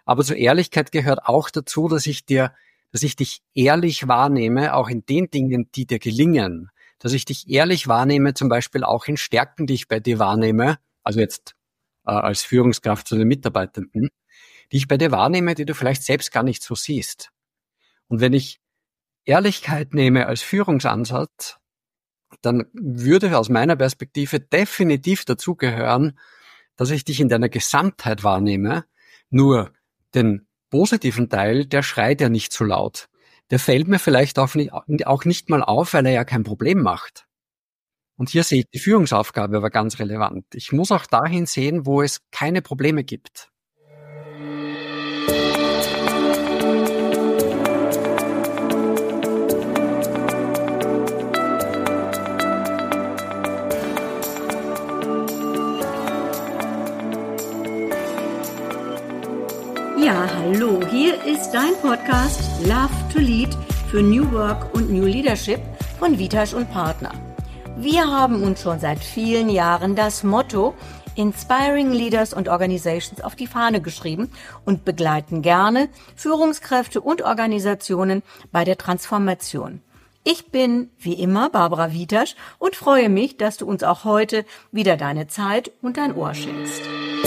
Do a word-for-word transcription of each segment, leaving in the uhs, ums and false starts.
Aber zur Ehrlichkeit gehört auch dazu, dass ich dir, dass ich dich ehrlich wahrnehme, auch in den Dingen, die dir gelingen. Dass ich dich ehrlich wahrnehme, zum Beispiel auch in Stärken, die ich bei dir wahrnehme, also jetzt äh, als Führungskraft zu den Mitarbeitenden, die ich bei dir wahrnehme, die du vielleicht selbst gar nicht so siehst. Und wenn ich Ehrlichkeit nehme als Führungsansatz, dann würde aus meiner Perspektive definitiv dazugehören, dass ich dich in deiner Gesamtheit wahrnehme. Nur den positiven Teil, der schreit ja nicht so laut. Der fällt mir vielleicht auch nicht, auch nicht mal auf, weil er ja kein Problem macht. Und hier sehe ich die Führungsaufgabe aber ganz relevant. Ich muss auch dahin sehen, wo es keine Probleme gibt. Ja, hallo, hier ist dein Podcast Love to Lead für New Work und New Leadership von Vitasch und Partner. Wir haben uns schon seit vielen Jahren das Motto Inspiring Leaders and Organizations auf die Fahne geschrieben und begleiten gerne Führungskräfte und Organisationen bei der Transformation. Ich bin, wie immer, Barbara Vitasch und freue mich, dass du uns auch heute wieder deine Zeit und dein Ohr schenkst.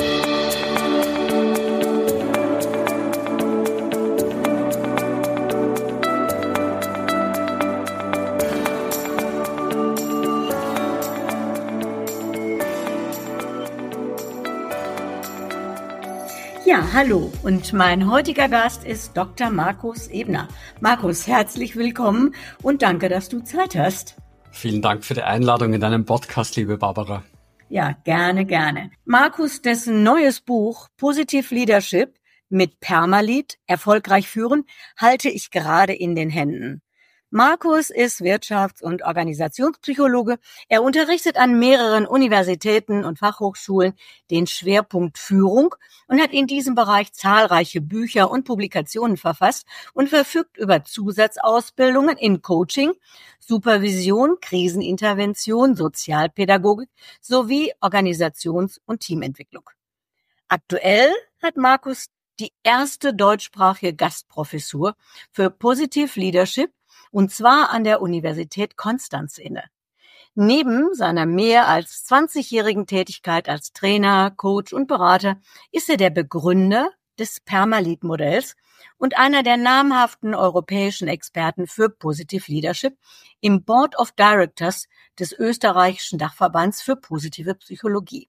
Ja, hallo und mein heutiger Gast ist Doktor Markus Ebner. Markus, herzlich willkommen und danke, dass du Zeit hast. Vielen Dank für die Einladung in deinem Podcast, liebe Barbara. Ja, gerne, gerne. Markus, dessen neues Buch Positive Leadership mit Permalit erfolgreich führen, halte ich gerade in den Händen. Markus ist Wirtschafts- und Organisationspsychologe. Er unterrichtet an mehreren Universitäten und Fachhochschulen den Schwerpunkt Führung und hat in diesem Bereich zahlreiche Bücher und Publikationen verfasst und verfügt über Zusatzausbildungen in Coaching, Supervision, Krisenintervention, Sozialpädagogik sowie Organisations- und Teamentwicklung. Aktuell hat Markus die erste deutschsprachige Gastprofessur für Positive Leadership und zwar an der Universität Konstanz inne. Neben seiner mehr als zwanzigjährigen Tätigkeit als Trainer, Coach und Berater ist er der Begründer des Permalit-Modells und einer der namhaften europäischen Experten für Positive Leadership im Board of Directors des österreichischen Dachverbands für positive Psychologie.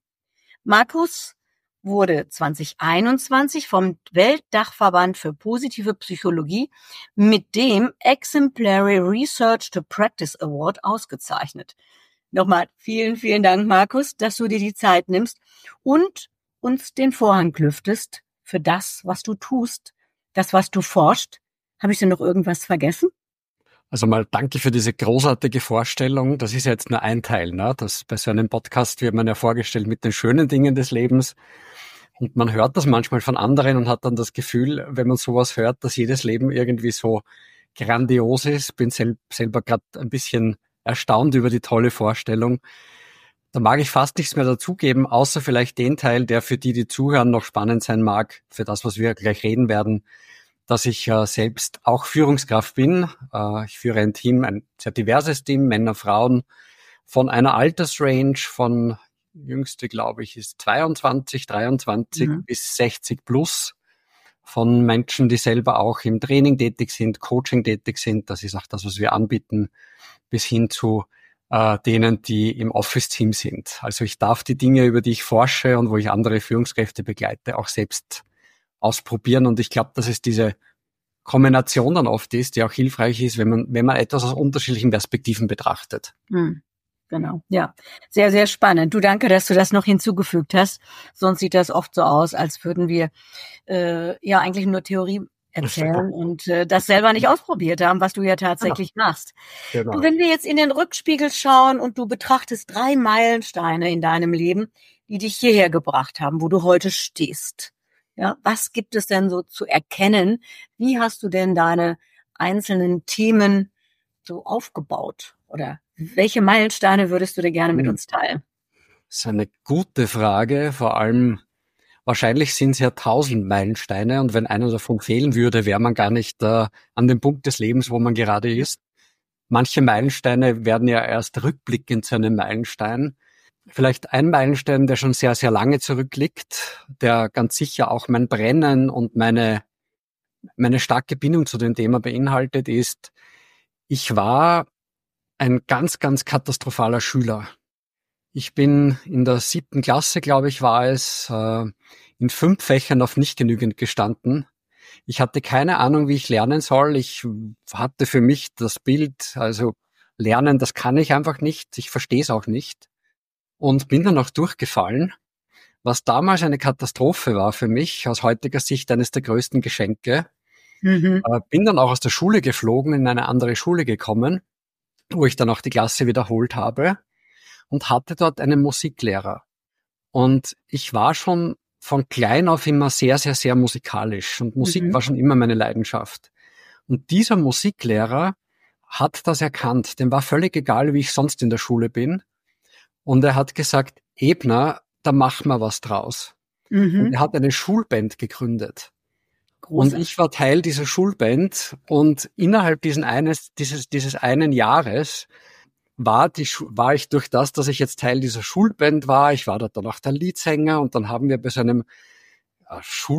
Markus wurde zwanzig einundzwanzig vom Weltdachverband für positive Psychologie mit dem Exemplary Research to Practice Award ausgezeichnet. Nochmal vielen, vielen Dank, Markus, dass du dir die Zeit nimmst und uns den Vorhang lüftest für das, was du tust, das, was du forschst. Habe ich denn noch irgendwas vergessen? Also mal danke für diese großartige Vorstellung. Das ist ja jetzt nur ein Teil, ne? Das bei so einem Podcast wird man ja vorgestellt mit den schönen Dingen des Lebens. Und man hört das manchmal von anderen und hat dann das Gefühl, wenn man sowas hört, dass jedes Leben irgendwie so grandios ist. Bin sel- selber gerade ein bisschen erstaunt über die tolle Vorstellung. Da mag ich fast nichts mehr dazugeben, außer vielleicht den Teil, der für die, die zuhören, noch spannend sein mag, für das, was wir gleich reden werden, dass ich äh, selbst auch Führungskraft bin. Äh, ich führe ein Team, ein sehr diverses Team, Männer, Frauen, von einer Altersrange von jüngste, glaube ich, ist zweiundzwanzig, dreiundzwanzig mhm. bis sechzig plus, von Menschen, die selber auch im Training tätig sind, Coaching tätig sind. Das ist auch das, was wir anbieten, bis hin zu äh, denen, die im Office-Team sind. Also ich darf die Dinge, über die ich forsche und wo ich andere Führungskräfte begleite, auch selbst ausprobieren. Und ich glaube, dass es diese Kombination dann oft ist, die auch hilfreich ist, wenn man, wenn man etwas aus unterschiedlichen Perspektiven betrachtet. Mhm. Genau, ja. Sehr, sehr spannend. Du, danke, dass du das noch hinzugefügt hast. Sonst sieht das oft so aus, als würden wir äh, ja eigentlich nur Theorie erzählen und äh, das selber nicht ausprobiert haben, was du ja tatsächlich genau. machst. Genau. Du, wenn wir jetzt in den Rückspiegel schauen und du betrachtest drei Meilensteine in deinem Leben, die dich hierher gebracht haben, wo du heute stehst. Ja, was gibt es denn so zu erkennen? Wie hast du denn deine einzelnen Themen so aufgebaut? Oder welche Meilensteine würdest du denn gerne mit uns teilen? Das ist eine gute Frage, vor allem, wahrscheinlich sind es ja tausend Meilensteine und wenn einer davon fehlen würde, wäre man gar nicht äh, an dem Punkt des Lebens, wo man gerade ist. Manche Meilensteine werden ja erst rückblickend zu einem Meilenstein. Vielleicht ein Meilenstein, der schon sehr, sehr lange zurückliegt, der ganz sicher auch mein Brennen und meine, meine starke Bindung zu dem Thema beinhaltet, ist, ich war ein ganz, ganz katastrophaler Schüler. Ich bin in der siebten Klasse, glaube ich, war es, äh, in fünf Fächern auf nicht genügend gestanden. Ich hatte keine Ahnung, wie ich lernen soll. Ich hatte für mich das Bild, also lernen, das kann ich einfach nicht. Ich verstehe es auch nicht. Und bin dann auch durchgefallen, was damals eine Katastrophe war für mich, aus heutiger Sicht eines der größten Geschenke. Mhm. Äh, bin dann auch aus der Schule geflogen, in eine andere Schule gekommen, wo ich dann auch die Klasse wiederholt habe und hatte dort einen Musiklehrer. Und ich war schon von klein auf immer sehr, sehr, sehr musikalisch und Musik Mhm. war schon immer meine Leidenschaft. Und dieser Musiklehrer hat das erkannt. Dem war völlig egal, wie ich sonst in der Schule bin. Und er hat gesagt, Ebner, da machen wir was draus. Und Mhm. er hat eine Schulband gegründet. Und Großartig. ich war Teil dieser Schulband und innerhalb diesen eines, dieses, dieses einen Jahres war die, war ich durch das, dass ich jetzt Teil dieser Schulband war, ich war dort dann auch der Leadsänger und dann haben wir bei so einem äh,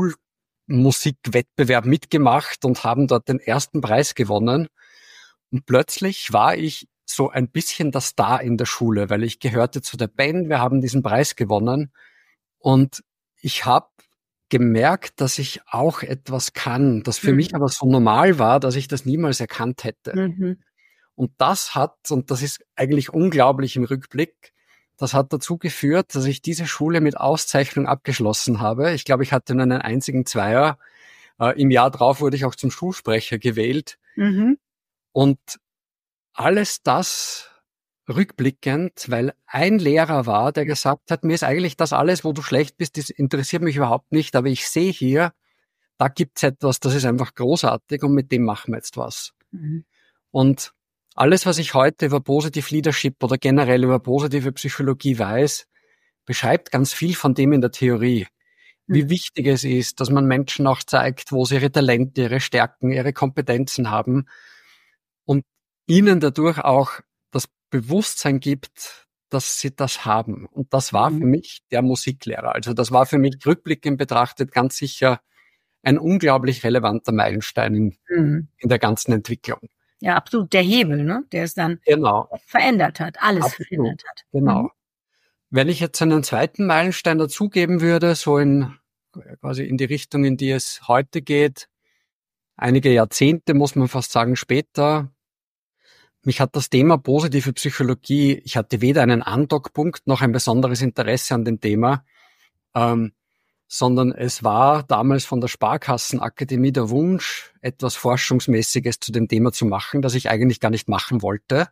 Schulmusikwettbewerb mitgemacht und haben dort den ersten Preis gewonnen. Und plötzlich war ich so ein bisschen der Star in der Schule, weil ich gehörte zu der Band, wir haben diesen Preis gewonnen und ich habe gemerkt, dass ich auch etwas kann, das für Mhm. mich aber so normal war, dass ich das niemals erkannt hätte. Mhm. Und das hat, und das ist eigentlich unglaublich im Rückblick, das hat dazu geführt, dass ich diese Schule mit Auszeichnung abgeschlossen habe. Ich glaube, ich hatte nur einen einzigen Zweier. Äh, Im Jahr drauf wurde ich auch zum Schulsprecher gewählt. Mhm. Und alles das rückblickend, weil ein Lehrer war, der gesagt hat, mir ist eigentlich das alles, wo du schlecht bist, das interessiert mich überhaupt nicht, aber ich sehe hier, da gibt's etwas, das ist einfach großartig und mit dem machen wir jetzt was. Mhm. Und alles, was ich heute über Positive Leadership oder generell über positive Psychologie weiß, beschreibt ganz viel von dem in der Theorie. Wie wichtig es ist, dass man Menschen auch zeigt, wo sie ihre Talente, ihre Stärken, ihre Kompetenzen haben und ihnen dadurch auch das Bewusstsein gibt, dass sie das haben. Und das war für Mhm. mich der Musiklehrer. Also das war für mich rückblickend betrachtet ganz sicher ein unglaublich relevanter Meilenstein in, Mhm. in der ganzen Entwicklung. Ja, absolut. Der Hebel, ne, der es dann Genau, verändert hat, alles absolut, verändert hat. genau. Mhm. Wenn ich jetzt einen zweiten Meilenstein dazugeben würde, so in quasi in die Richtung, in die es heute geht, einige Jahrzehnte, muss man fast sagen, später, mich hat das Thema positive Psychologie, ich hatte weder einen Andockpunkt noch ein besonderes Interesse an dem Thema, ähm, sondern es war damals von der Sparkassenakademie der Wunsch, etwas Forschungsmäßiges zu dem Thema zu machen, das ich eigentlich gar nicht machen wollte.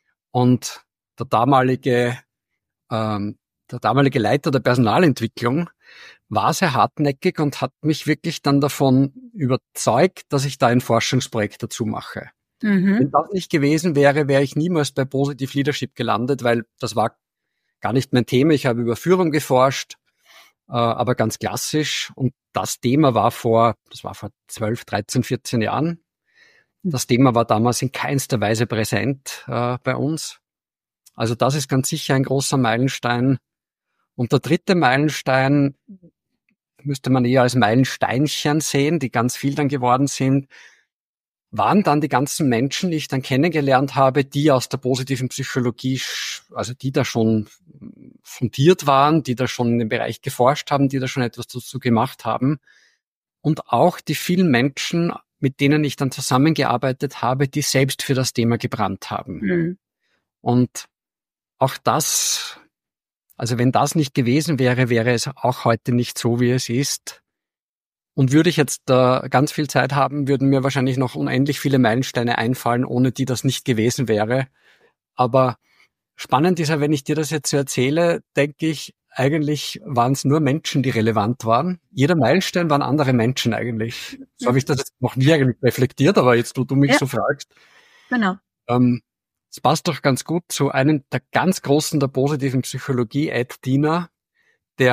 Und der damalige, ähm, der damalige Leiter der Personalentwicklung war sehr hartnäckig und hat mich wirklich dann davon überzeugt, dass ich da ein Forschungsprojekt dazu mache. Wenn Mhm. das nicht gewesen wäre, wäre ich niemals bei Positive Leadership gelandet, weil das war gar nicht mein Thema. Ich habe über Führung geforscht, äh, aber ganz klassisch. Und das Thema war vor, das war vor zwölf, dreizehn, vierzehn Jahren. Das Thema war damals in keinster Weise präsent äh, bei uns. Also das ist ganz sicher ein großer Meilenstein. Und der dritte Meilenstein müsste man eher als Meilensteinchen sehen, die ganz viel dann geworden sind, waren dann die ganzen Menschen, die ich dann kennengelernt habe, die aus der positiven Psychologie, also die da schon fundiert waren, die da schon in dem Bereich geforscht haben, die da schon etwas dazu gemacht haben. Und auch die vielen Menschen, mit denen ich dann zusammengearbeitet habe, die selbst für das Thema gebrannt haben. Mhm. Und auch das, also wenn das nicht gewesen wäre, wäre es auch heute nicht so, wie es ist. Und würde ich jetzt äh, ganz viel Zeit haben, würden mir wahrscheinlich noch unendlich viele Meilensteine einfallen, ohne die das nicht gewesen wäre. Aber spannend ist ja, wenn ich dir das jetzt so erzähle, denke ich, eigentlich waren es nur Menschen, die relevant waren. Jeder Meilenstein waren andere Menschen eigentlich. So habe ich das jetzt noch nie eigentlich reflektiert, aber jetzt, wo du mich Ja, so fragst, genau. ähm, es passt doch ganz gut zu einem der ganz Großen der positiven Psychologie, Ed Diener, der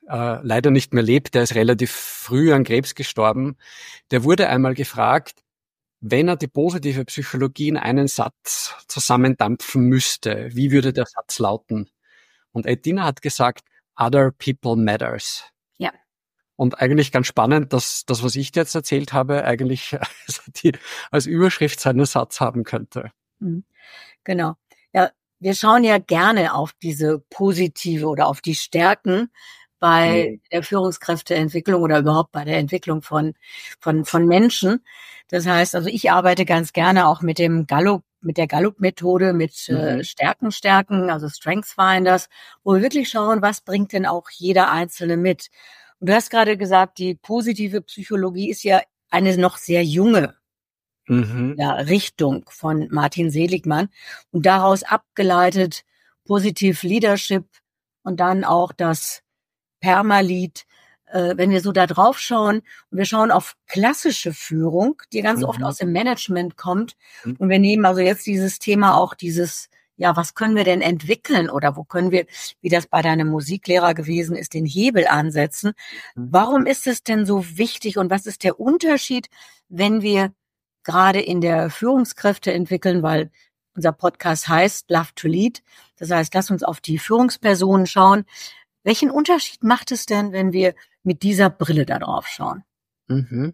äh, leider nicht mehr lebt, der ist relativ früh an Krebs gestorben, der wurde einmal gefragt, wenn er die positive Psychologie in einen Satz zusammendampfen müsste, wie würde der Satz lauten? Und Ed Diener hat gesagt, Other people matters. Ja. Und eigentlich ganz spannend, dass das, was ich dir jetzt erzählt habe, eigentlich die als Überschrift seinen Satz haben könnte. Genau. Ja, wir schauen ja gerne auf diese positive oder auf die Stärken bei mhm. der Führungskräfteentwicklung oder überhaupt bei der Entwicklung von, von, von Menschen. Das heißt, also ich arbeite ganz gerne auch mit dem Gallup, mit der Gallup-Methode, mit mhm. äh, Stärken, Stärken, also Strengths Finders, wo wir wirklich schauen, was bringt denn auch jeder Einzelne mit. Und du hast gerade gesagt, die positive Psychologie ist ja eine noch sehr junge mhm. ja, Richtung von Martin Seligmann und daraus abgeleitet Positive Leadership und dann auch das Permalit. Äh, wenn wir so da drauf schauen und wir schauen auf klassische Führung, die ganz mhm. oft aus dem Management kommt mhm. und wir nehmen also jetzt dieses Thema auch dieses ja, was können wir denn entwickeln oder wo können wir, wie das bei deinem Musiklehrer gewesen ist, den Hebel ansetzen? Warum ist es denn so wichtig und was ist der Unterschied, wenn wir gerade in der Führungskräfte entwickeln, weil unser Podcast heißt Love to Lead. Das heißt, lass uns auf die Führungspersonen schauen. Welchen Unterschied macht es denn, wenn wir mit dieser Brille da drauf schauen? Mhm.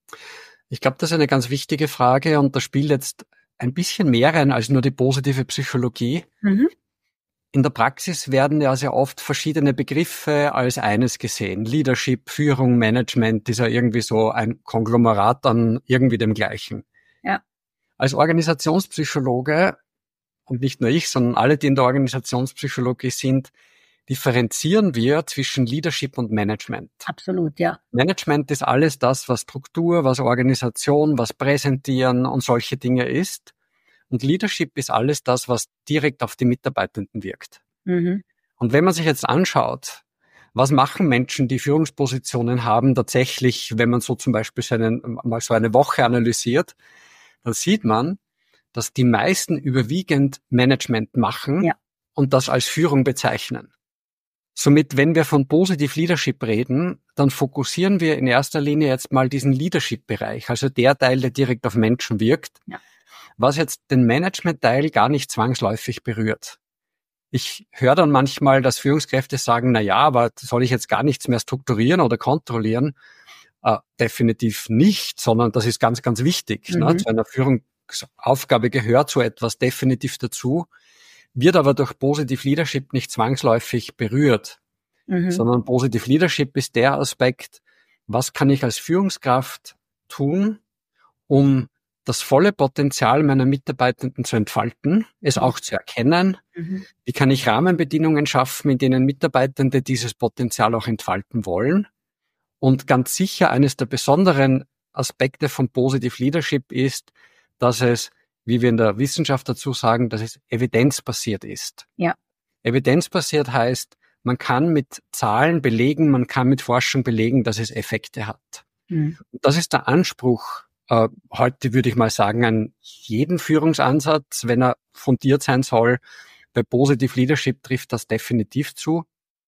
Ich glaube, das ist eine ganz wichtige Frage und da spielt jetzt ein bisschen mehr rein als nur die positive Psychologie. Mhm. In der Praxis werden ja sehr oft verschiedene Begriffe als eines gesehen. Leadership, Führung, Management ist ja irgendwie so ein Konglomerat an irgendwie dem Gleichen. Ja. Als Organisationspsychologe, und nicht nur ich, sondern alle, die in der Organisationspsychologie sind, differenzieren wir zwischen Leadership und Management. Absolut, ja. Management ist alles das, was Struktur, was Organisation, was Präsentieren und solche Dinge ist. Und Leadership ist alles das, was direkt auf die Mitarbeitenden wirkt. Mhm. Und wenn man sich jetzt anschaut, was machen Menschen, die Führungspositionen haben, tatsächlich, wenn man so zum Beispiel so einen, mal so eine Woche analysiert, dann sieht man, dass die meisten überwiegend Management machen ja. und das als Führung bezeichnen. Somit, wenn wir von Positive Leadership reden, dann fokussieren wir in erster Linie jetzt mal diesen Leadership-Bereich, also der Teil, der direkt auf Menschen wirkt, ja. was jetzt den Management-Teil gar nicht zwangsläufig berührt. Ich höre dann manchmal, dass Führungskräfte sagen, na ja, aber soll ich jetzt gar nichts mehr strukturieren oder kontrollieren? Äh, definitiv nicht, sondern das ist ganz, ganz wichtig. Mhm. Ne? Zu einer Führungsaufgabe gehört so etwas definitiv dazu, wird aber durch Positive Leadership nicht zwangsläufig berührt, mhm. sondern Positive Leadership ist der Aspekt, was kann ich als Führungskraft tun, um das volle Potenzial meiner Mitarbeitenden zu entfalten, es auch zu erkennen. Mhm. Wie kann ich Rahmenbedingungen schaffen, in denen Mitarbeitende dieses Potenzial auch entfalten wollen? Und ganz sicher eines der besonderen Aspekte von Positive Leadership ist, dass es, wie wir in der Wissenschaft dazu sagen, dass es evidenzbasiert ist. Ja. Evidenzbasiert heißt, man kann mit Zahlen belegen, man kann mit Forschung belegen, dass es Effekte hat. Mhm. Und das ist der Anspruch, äh, heute würde ich mal sagen, an jeden Führungsansatz, wenn er fundiert sein soll. Bei Positive Leadership trifft das definitiv zu.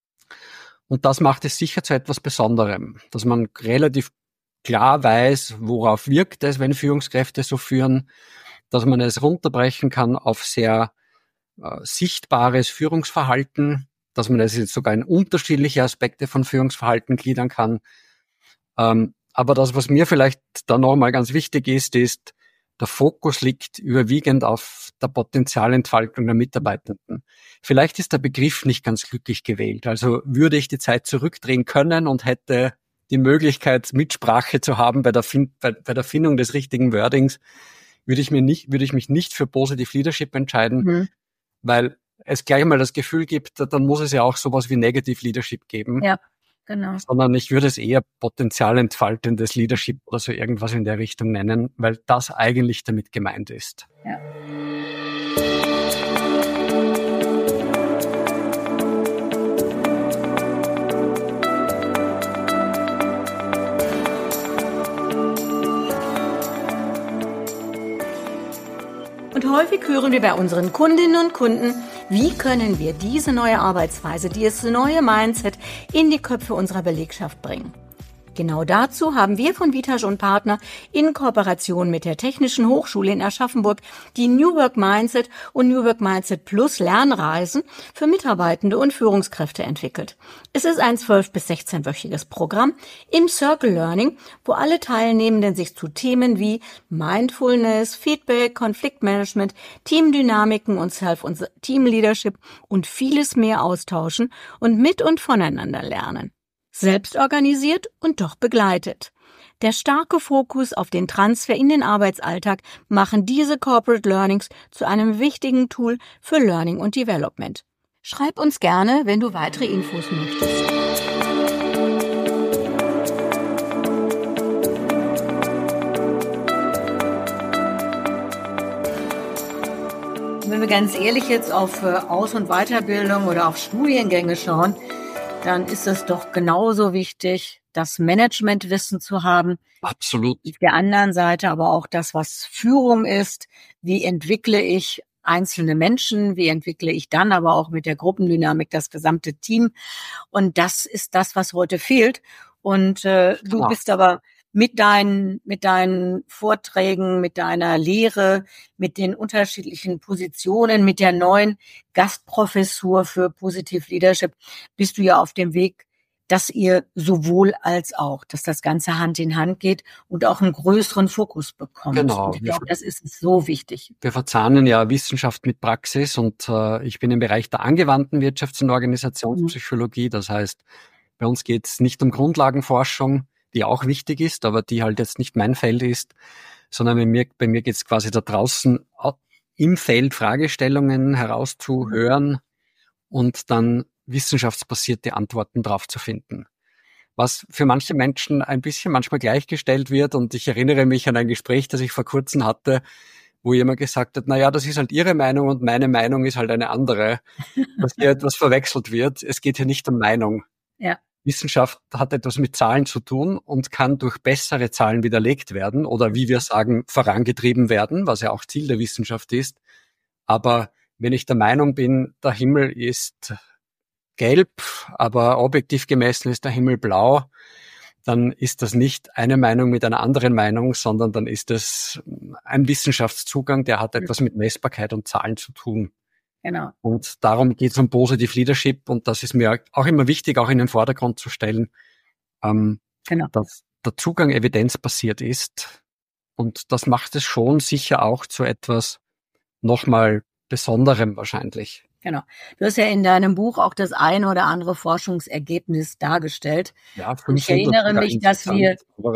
Und das macht es sicher zu etwas Besonderem, dass man relativ klar weiß, worauf wirkt es, wenn Führungskräfte so führen, dass man es runterbrechen kann auf sehr äh, sichtbares Führungsverhalten, dass man es jetzt sogar in unterschiedliche Aspekte von Führungsverhalten gliedern kann. Ähm, aber das, was mir vielleicht dann nochmal ganz wichtig ist, ist, der Fokus liegt überwiegend auf der Potenzialentfaltung der Mitarbeitenden. Vielleicht ist der Begriff nicht ganz glücklich gewählt. Also würde ich die Zeit zurückdrehen können und hätte die Möglichkeit, Mitsprache zu haben bei der, fin- bei, bei der Findung des richtigen Wordings, würde ich mir nicht, würde ich mich nicht für Positive Leadership entscheiden, mhm. weil es gleich mal das Gefühl gibt, dann muss es ja auch sowas wie Negative Leadership geben. Ja, genau. Sondern ich würde es eher potenzialentfaltendes Leadership oder so irgendwas in der Richtung nennen, weil das eigentlich damit gemeint ist. Ja. Und häufig hören wir bei unseren Kundinnen und Kunden, Wie können wir diese neue Arbeitsweise, dieses neue Mindset in die Köpfe unserer Belegschaft bringen? Genau dazu haben wir von Vitasch und Partner in Kooperation mit der Technischen Hochschule in Aschaffenburg die New Work Mindset und New Work Mindset Plus Lernreisen für Mitarbeitende und Führungskräfte entwickelt. Es ist ein zwölf- bis sechzehnwöchiges Programm im Circle Learning, wo alle Teilnehmenden sich zu Themen wie Mindfulness, Feedback, Konfliktmanagement, Teamdynamiken und Self- und Teamleadership und vieles mehr austauschen und mit und voneinander lernen. Selbst organisiert und doch begleitet. Der starke Fokus auf den Transfer in den Arbeitsalltag machen diese Corporate Learnings zu einem wichtigen Tool für Learning und Development. Schreib uns gerne, wenn du weitere Infos möchtest. Wenn wir ganz ehrlich jetzt auf Aus- und Weiterbildung oder auf Studiengänge schauen, dann ist es doch genauso wichtig, das Managementwissen zu haben. Absolut. Auf der anderen Seite aber auch das, was Führung ist. Wie entwickle ich einzelne Menschen? Wie entwickle ich dann aber auch mit der Gruppendynamik das gesamte Team? Und das ist das, was heute fehlt. Und äh, du Genau. bist aber mit deinen, mit deinen Vorträgen, mit deiner Lehre, mit den unterschiedlichen Positionen, mit der neuen Gastprofessur für Positive Leadership, bist du ja auf dem Weg, dass ihr sowohl als auch, dass das Ganze Hand in Hand geht und auch einen größeren Fokus bekommt. Genau. Und ich glaube, das ist so wichtig. Wir verzahnen ja Wissenschaft mit Praxis und äh, ich bin im Bereich der angewandten Wirtschafts- und Organisationspsychologie. Das heißt, bei uns geht es nicht um Grundlagenforschung, die auch wichtig ist, aber die halt jetzt nicht mein Feld ist, sondern bei mir, bei mir geht es quasi da draußen im Feld Fragestellungen herauszuhören und dann wissenschaftsbasierte Antworten drauf zu finden. Was für manche Menschen ein bisschen manchmal gleichgestellt wird, und ich erinnere mich an ein Gespräch, das ich vor kurzem hatte, wo jemand gesagt hat, na ja, das ist halt Ihre Meinung und meine Meinung ist halt eine andere, dass hier etwas verwechselt wird. Es geht hier nicht um Meinung. Ja. Wissenschaft hat etwas mit Zahlen zu tun und kann durch bessere Zahlen widerlegt werden oder, wie wir sagen, vorangetrieben werden, was ja auch Ziel der Wissenschaft ist. Aber wenn ich der Meinung bin, der Himmel ist gelb, aber objektiv gemessen ist der Himmel blau, dann ist das nicht eine Meinung mit einer anderen Meinung, sondern dann ist es ein Wissenschaftszugang, der hat etwas mit Messbarkeit und Zahlen zu tun. Genau. Und darum geht es um Positive Leadership, und das ist mir auch immer wichtig, auch in den Vordergrund zu stellen, ähm, Genau. dass der Zugang evidenzbasiert ist. Und das macht es schon sicher auch zu etwas nochmal Besonderem wahrscheinlich. Genau. Du hast ja in deinem Buch auch das eine oder andere Forschungsergebnis dargestellt. Ja, Und ich erinnere mich, dass wir...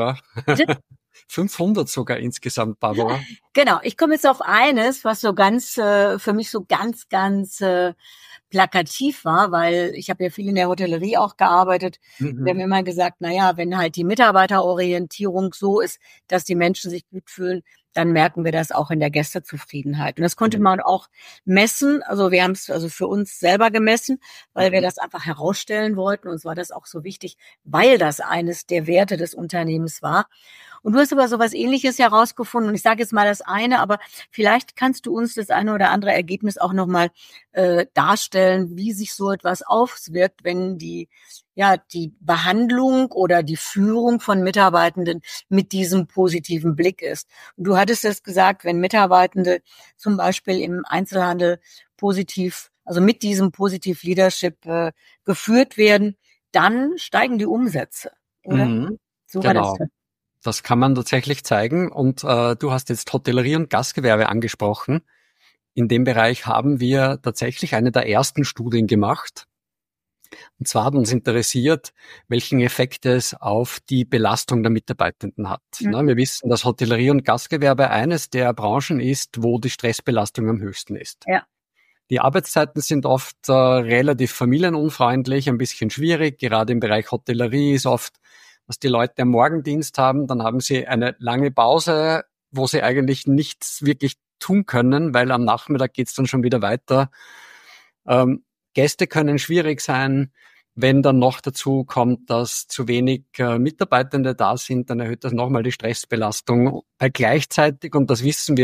fünfhundert sogar insgesamt, Barbara. Genau, ich komme jetzt auf eines, was so ganz, äh, für mich so ganz, ganz äh, plakativ war, weil ich habe ja viel in der Hotellerie auch gearbeitet. Mhm. Wir haben immer gesagt, na ja, wenn halt die Mitarbeiterorientierung so ist, dass die Menschen sich gut fühlen, dann merken wir das auch in der Gästezufriedenheit. Und das konnte man auch messen. Also wir haben es also für uns selber gemessen, weil wir das einfach herausstellen wollten. Uns war das auch so wichtig, weil das eines der Werte des Unternehmens war. Und du hast aber sowas Ähnliches herausgefunden. Und ich sage jetzt mal das eine, aber vielleicht kannst du uns das eine oder andere Ergebnis auch nochmal äh, darstellen, wie sich so etwas auswirkt, wenn die ja die Behandlung oder die Führung von Mitarbeitenden mit diesem positiven Blick ist. Und du hattest es gesagt, wenn Mitarbeitende zum Beispiel im Einzelhandel positiv, also mit diesem Positive Leadership äh, geführt werden, dann steigen die Umsätze, oder? Mhm. So war Genau. das. Das kann man tatsächlich zeigen. Und äh, du hast jetzt Hotellerie und Gastgewerbe angesprochen. In dem Bereich haben wir tatsächlich eine der ersten Studien gemacht. Und zwar hat uns interessiert, welchen Effekt es auf die Belastung der Mitarbeitenden hat. Mhm. Na, wir wissen, dass Hotellerie und Gastgewerbe eines der Branchen ist, wo die Stressbelastung am höchsten ist. Ja. Die Arbeitszeiten sind oft äh, relativ familienunfreundlich, ein bisschen schwierig. Gerade im Bereich Hotellerie ist oft, dass die Leute am Morgendienst haben, dann haben sie eine lange Pause, wo sie eigentlich nichts wirklich tun können, weil am Nachmittag geht's dann schon wieder weiter. Ähm, Gäste können schwierig sein. Wenn dann noch dazu kommt, dass zu wenig äh, Mitarbeitende da sind, dann erhöht das nochmal die Stressbelastung. Weil gleichzeitig, und das wissen wir,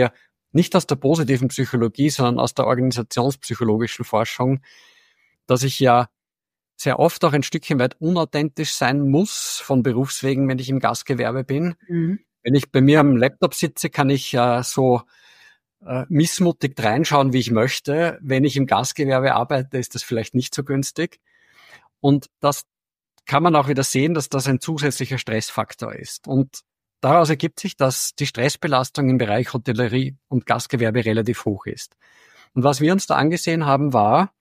nicht aus der positiven Psychologie, sondern aus der organisationspsychologischen Forschung, dass ich ja sehr oft auch ein Stückchen weit unauthentisch sein muss von Berufswegen, wenn ich im Gastgewerbe bin. Mhm. Wenn ich bei mir am Laptop sitze, kann ich äh, so äh, missmutig reinschauen, wie ich möchte. Wenn ich im Gastgewerbe arbeite, ist das vielleicht nicht so günstig. Und das kann man auch wieder sehen, dass das ein zusätzlicher Stressfaktor ist. Und daraus ergibt sich, dass die Stressbelastung im Bereich Hotellerie und Gastgewerbe relativ hoch ist. Und was wir uns da angesehen haben, war,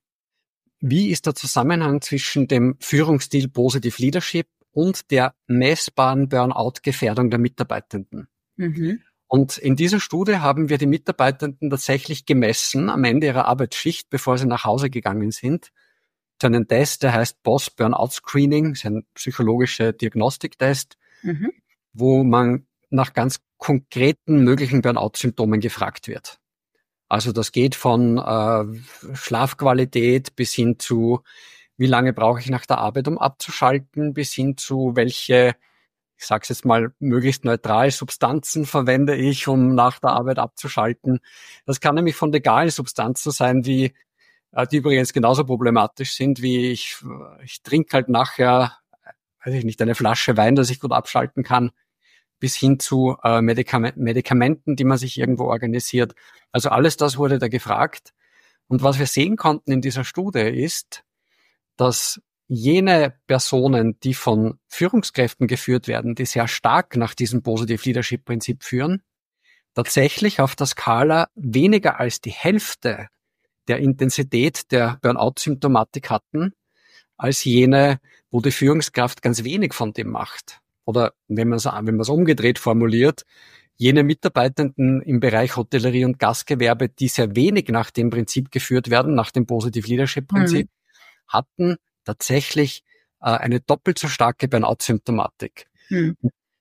wie ist der Zusammenhang zwischen dem Führungsstil Positive Leadership und der messbaren Burnout-Gefährdung der Mitarbeitenden? Mhm. Und in dieser Studie haben wir die Mitarbeitenden tatsächlich gemessen am Ende ihrer Arbeitsschicht, bevor sie nach Hause gegangen sind. Zu einem Test, der heißt Boss Burnout Screening, ist ein psychologischer Diagnostiktest, mhm. wo man nach ganz konkreten möglichen Burnout-Symptomen gefragt wird. Also das geht von äh, Schlafqualität bis hin zu, wie lange brauche ich nach der Arbeit, um abzuschalten, bis hin zu, welche, ich sage es jetzt mal, möglichst neutral Substanzen verwende ich, um nach der Arbeit abzuschalten. Das kann nämlich von legalen Substanzen sein, wie äh, die übrigens genauso problematisch sind, wie ich, ich trinke halt nachher, weiß ich nicht, eine Flasche Wein, dass ich gut abschalten kann, bis hin zu äh, Medikament, Medikamenten, die man sich irgendwo organisiert. Also alles das wurde da gefragt. Und was wir sehen konnten in dieser Studie ist, dass jene Personen, die von Führungskräften geführt werden, die sehr stark nach diesem Positive Leadership Prinzip führen, tatsächlich auf der Skala weniger als die Hälfte der Intensität der Burnout-Symptomatik hatten, als jene, wo die Führungskraft ganz wenig von dem macht. Oder wenn man es wenn man es umgedreht formuliert, jene Mitarbeitenden im Bereich Hotellerie und Gastgewerbe, die sehr wenig nach dem Prinzip geführt werden, nach dem Positive Leadership Prinzip, mhm. hatten tatsächlich äh, eine doppelt so starke Burnout-Symptomatik. Mhm.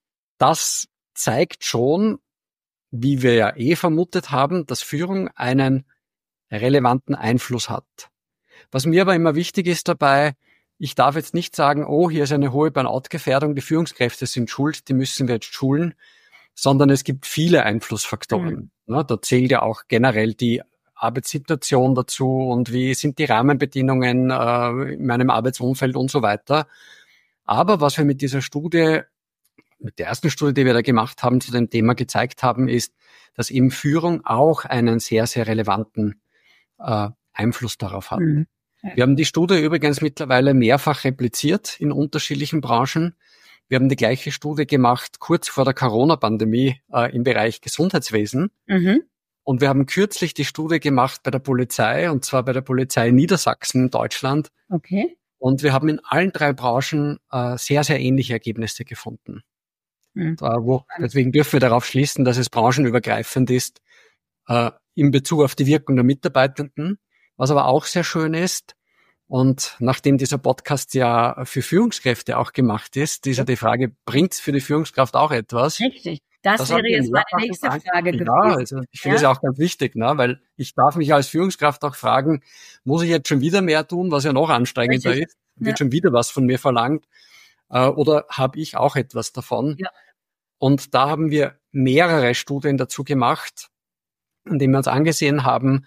Das zeigt schon, wie wir ja eh vermutet haben, dass Führung einen relevanten Einfluss hat. Was mir aber immer wichtig ist dabei, ich darf jetzt nicht sagen, oh, hier ist eine hohe Burnout-Gefährdung, die Führungskräfte sind schuld, die müssen wir jetzt schulen, sondern es gibt viele Einflussfaktoren. Mhm. Ja, da zählt ja auch generell die Arbeitssituation dazu und wie sind die Rahmenbedingungen äh, in meinem Arbeitsumfeld und so weiter. Aber was wir mit dieser Studie, mit der ersten Studie, die wir da gemacht haben, zu dem Thema gezeigt haben, ist, dass eben Führung auch einen sehr, sehr relevanten äh, Einfluss darauf hat. Mhm. Wir haben die Studie übrigens mittlerweile mehrfach repliziert in unterschiedlichen Branchen. Wir haben die gleiche Studie gemacht kurz vor der Corona-Pandemie äh, im Bereich Gesundheitswesen. Mhm. Und wir haben kürzlich die Studie gemacht bei der Polizei, und zwar bei der Polizei Niedersachsen in Deutschland. Okay. Und wir haben in allen drei Branchen äh, sehr, sehr ähnliche Ergebnisse gefunden. Mhm. Da, wo, deswegen dürfen wir darauf schließen, dass es branchenübergreifend ist äh, in Bezug auf die Wirkung der Mitarbeitenden. Was aber auch sehr schön ist, und nachdem dieser Podcast ja für Führungskräfte auch gemacht ist, ist ja die Frage, bringt's für die Führungskraft auch etwas? Richtig. Das, das wäre jetzt meine nächste Frage gewesen. Ja, also ich finde es ja auch ganz wichtig, ne? Weil ich darf mich als Führungskraft auch fragen, muss ich jetzt schon wieder mehr tun, was ja noch anstrengender Richtig. ist? Wird ja. schon wieder was von mir verlangt? Äh, oder habe ich auch etwas davon? Ja. Und da haben wir mehrere Studien dazu gemacht, in denen wir uns angesehen haben,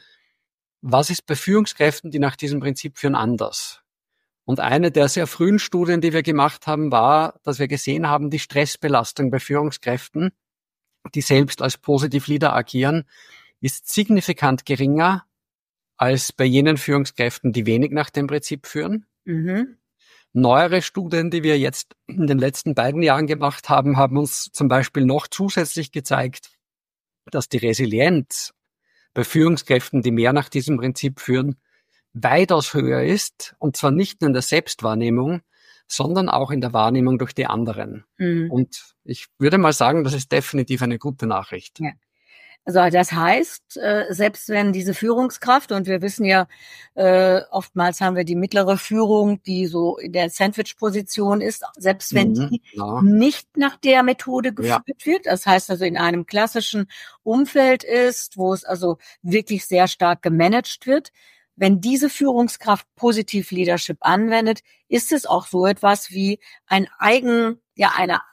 was ist bei Führungskräften, die nach diesem Prinzip führen, anders? Und eine der sehr frühen Studien, die wir gemacht haben, war, dass wir gesehen haben, die Stressbelastung bei Führungskräften, die selbst als Positive Leader agieren, ist signifikant geringer als bei jenen Führungskräften, die wenig nach dem Prinzip führen. Mhm. Neuere Studien, die wir jetzt in den letzten beiden Jahren gemacht haben, haben uns zum Beispiel noch zusätzlich gezeigt, dass die Resilienz bei Führungskräften, die mehr nach diesem Prinzip führen, weitaus höher ist, und zwar nicht nur in der Selbstwahrnehmung, sondern auch in der Wahrnehmung durch die anderen. Mhm. Und ich würde mal sagen, das ist definitiv eine gute Nachricht. Ja. Also das heißt, selbst wenn diese Führungskraft, und wir wissen ja, oftmals haben wir die mittlere Führung, die so in der Sandwich-Position ist, selbst wenn mhm, die ja. nicht nach der Methode geführt ja. wird, das heißt also in einem klassischen Umfeld ist, wo es also wirklich sehr stark gemanagt wird, wenn diese Führungskraft Positive Leadership anwendet, ist es auch so etwas wie ein eigen, ja, eine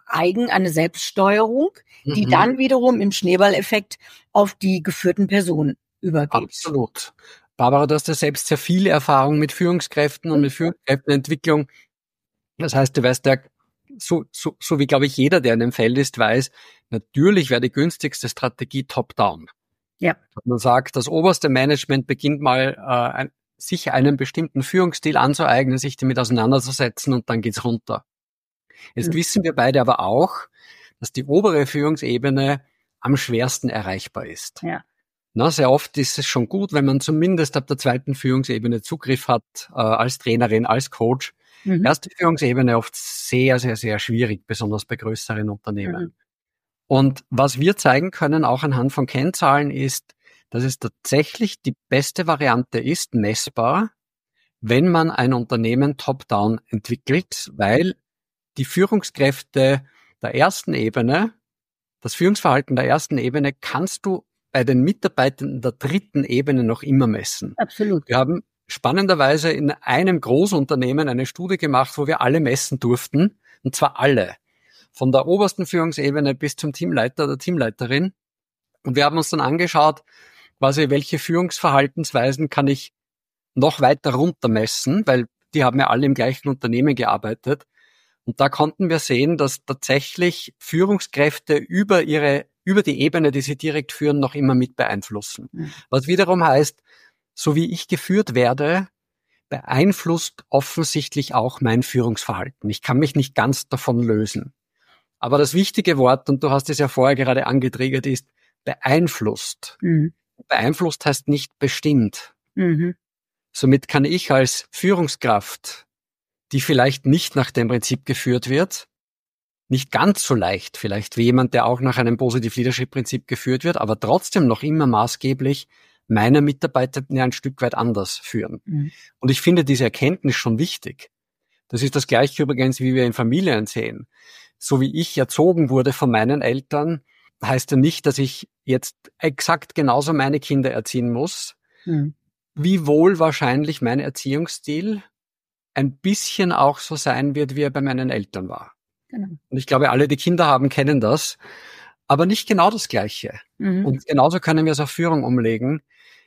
eigen, eine Selbststeuerung, die Mhm. dann wiederum im Schneeballeffekt auf die geführten Personen übergeht. Absolut. Barbara, du hast ja selbst sehr viel Erfahrung mit Führungskräften und mit Führungskräftenentwicklung. Das heißt, du weißt ja, so, so, so wie, glaube ich, jeder, der in dem Feld ist, weiß, natürlich wäre die günstigste Strategie top-down. Ja. Man sagt, das oberste Management beginnt mal, äh, ein, sich einen bestimmten Führungsstil anzueignen, sich damit auseinanderzusetzen und dann geht's runter. Jetzt Mhm. wissen wir beide aber auch, dass die obere Führungsebene am schwersten erreichbar ist. Ja. Na, sehr oft ist es schon gut, wenn man zumindest ab der zweiten Führungsebene Zugriff hat, äh, als Trainerin, als Coach. Mhm. Erste Führungsebene oft sehr, sehr, sehr schwierig, besonders bei größeren Unternehmen. Mhm. Und was wir zeigen können, auch anhand von Kennzahlen, ist, dass es tatsächlich die beste Variante ist, messbar, wenn man ein Unternehmen top-down entwickelt, weil die Führungskräfte der ersten Ebene, das Führungsverhalten der ersten Ebene kannst du bei den Mitarbeitern der dritten Ebene noch immer messen. Absolut. Wir haben spannenderweise in einem Großunternehmen eine Studie gemacht, wo wir alle messen durften, und zwar alle. Von der obersten Führungsebene bis zum Teamleiter oder Teamleiterin. Und wir haben uns dann angeschaut, quasi welche Führungsverhaltensweisen kann ich noch weiter runter messen, weil die haben ja alle im gleichen Unternehmen gearbeitet. Und da konnten wir sehen, dass tatsächlich Führungskräfte über ihre, über die Ebene, die sie direkt führen, noch immer mit beeinflussen. Mhm. Was wiederum heißt, so wie ich geführt werde, beeinflusst offensichtlich auch mein Führungsverhalten. Ich kann mich nicht ganz davon lösen. Aber das wichtige Wort, und du hast es ja vorher gerade angetriggert, ist beeinflusst. Mhm. Beeinflusst heißt nicht bestimmt. Mhm. Somit kann ich als Führungskraft, die vielleicht nicht nach dem Prinzip geführt wird, nicht ganz so leicht vielleicht wie jemand, der auch nach einem Positive Leadership Prinzip geführt wird, aber trotzdem noch immer maßgeblich meine Mitarbeitenden ja ein Stück weit anders führen. Mhm. Und ich finde diese Erkenntnis schon wichtig. Das ist das Gleiche übrigens, wie wir in Familien sehen. So wie ich erzogen wurde von meinen Eltern, heißt ja nicht, dass ich jetzt exakt genauso meine Kinder erziehen muss, mhm. wie wohl wahrscheinlich mein Erziehungsstil ein bisschen auch so sein wird, wie er bei meinen Eltern war. Genau. Und ich glaube, alle, die Kinder haben, kennen das, aber nicht genau das Gleiche. Mhm. Und genauso können wir es auf Führung umlegen.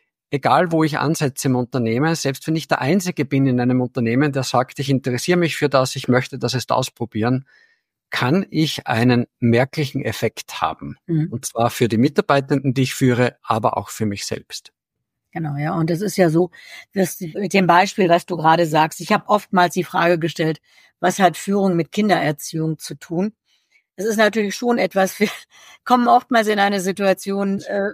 Egal, wo ich ansetze im Unternehmen, selbst wenn ich der Einzige bin in einem Unternehmen, der sagt, ich interessiere mich für das, ich möchte das jetzt ausprobieren, kann ich einen merklichen Effekt haben. Mhm. Und zwar für die Mitarbeitenden, die ich führe, aber auch für mich selbst. Genau, ja. Und das ist ja so, dass mit dem Beispiel, was du gerade sagst, ich habe oftmals die Frage gestellt, was hat Führung mit Kindererziehung zu tun? Es ist natürlich schon etwas, wir kommen oftmals in eine Situation, äh,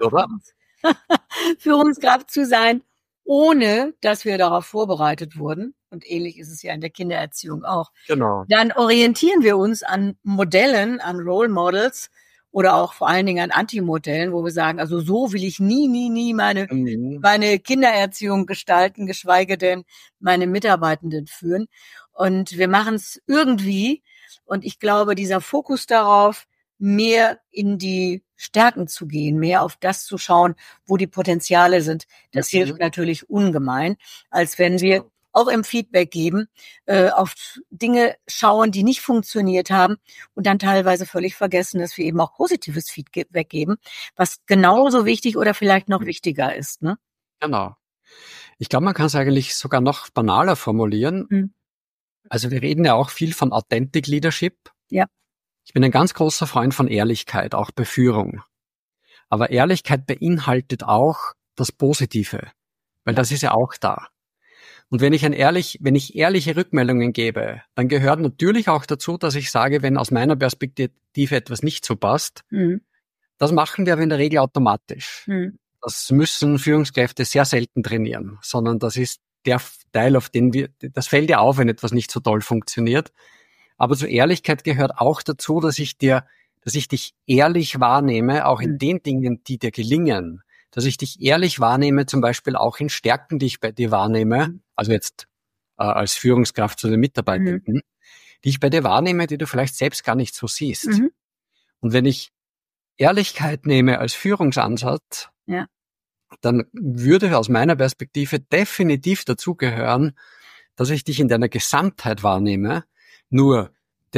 Führungskraft zu sein, ohne dass wir darauf vorbereitet wurden. Und ähnlich ist es ja in der Kindererziehung auch. Genau. Dann orientieren wir uns an Modellen, an Role Models oder auch vor allen Dingen an Antimodellen, wo wir sagen, also so will ich nie, nie, nie meine, mhm. meine Kindererziehung gestalten, geschweige denn meine Mitarbeitenden führen. Und wir machen es irgendwie. Und ich glaube, dieser Fokus darauf, mehr in die Stärken zu gehen, mehr auf das zu schauen, wo die Potenziale sind, das mhm. hilft natürlich ungemein, als wenn wir auch im Feedback geben, äh, auf Dinge schauen, die nicht funktioniert haben und dann teilweise völlig vergessen, dass wir eben auch positives Feedback geben, was genauso wichtig oder vielleicht noch wichtiger ist. Ne? Genau. Ich glaube, man kann es eigentlich sogar noch banaler formulieren. Mhm. Also wir reden ja auch viel von Authentic Leadership. Ja. Ich bin ein ganz großer Freund von Ehrlichkeit, auch bei Führung. Aber Ehrlichkeit beinhaltet auch das Positive, weil ja. das ist ja auch da. Und wenn ich ein ehrlich, wenn ich ehrliche Rückmeldungen gebe, dann gehört natürlich auch dazu, dass ich sage, wenn aus meiner Perspektive etwas nicht so passt, mhm. das machen wir aber in der Regel automatisch. Mhm. Das müssen Führungskräfte sehr selten trainieren, sondern das ist der Teil, auf den wir, das fällt ja auf, wenn etwas nicht so toll funktioniert. Aber zur Ehrlichkeit gehört auch dazu, dass ich dir, dass ich dich ehrlich wahrnehme, auch in mhm. den Dingen, die dir gelingen. Dass ich dich ehrlich wahrnehme, zum Beispiel auch in Stärken, die ich bei dir wahrnehme, also jetzt äh, als Führungskraft zu den Mitarbeitenden, mhm. die ich bei dir wahrnehme, die du vielleicht selbst gar nicht so siehst. Mhm. Und wenn ich Ehrlichkeit nehme als Führungsansatz, ja. dann würde aus meiner Perspektive definitiv dazugehören, dass ich dich in deiner Gesamtheit wahrnehme, nur den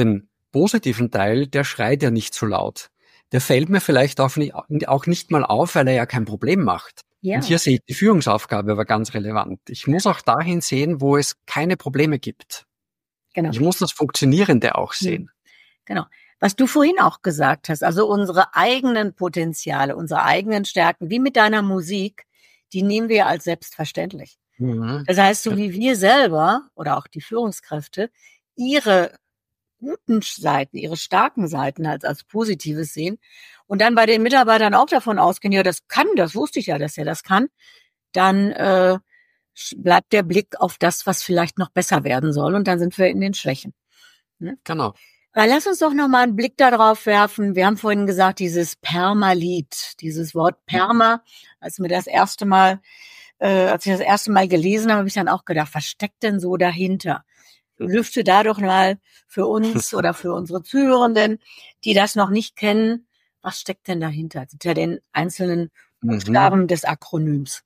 positiven Teil, der schreit ja nicht so laut. Der fällt mir vielleicht auch nicht, auch nicht mal auf, weil er ja kein Problem macht. Ja. Und hier sehe ich die Führungsaufgabe aber ganz relevant. Ich muss auch dahin sehen, wo es keine Probleme gibt. Genau. Ich muss das Funktionierende auch sehen. Genau. Was du vorhin auch gesagt hast, also unsere eigenen Potenziale, unsere eigenen Stärken, wie mit deiner Musik, die nehmen wir als selbstverständlich. Mhm. Das heißt, so wie wir selber oder auch die Führungskräfte ihre guten Seiten, ihre starken Seiten als, als Positives sehen und dann bei den Mitarbeitern auch davon ausgehen, ja, das kann, das wusste ich ja, dass er das kann, dann äh, bleibt der Blick auf das, was vielleicht noch besser werden soll und dann sind wir in den Schwächen. Ne? Genau. Aber lass uns doch noch mal einen Blick darauf werfen. Wir haben vorhin gesagt, dieses Permalit, dieses Wort Perma, als mir das erste Mal, äh, als ich das erste Mal gelesen habe, habe ich dann auch gedacht, was steckt denn so dahinter? Lüfte da doch mal für uns oder für unsere Zuhörenden, die das noch nicht kennen, was steckt denn dahinter, hinter den einzelnen Buchstaben mhm. des Akronyms?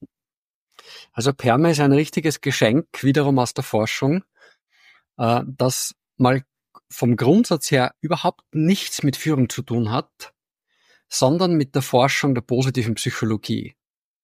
Also Perma ist ein richtiges Geschenk, wiederum aus der Forschung, äh, das mal vom Grundsatz her überhaupt nichts mit Führung zu tun hat, sondern mit der Forschung der positiven Psychologie.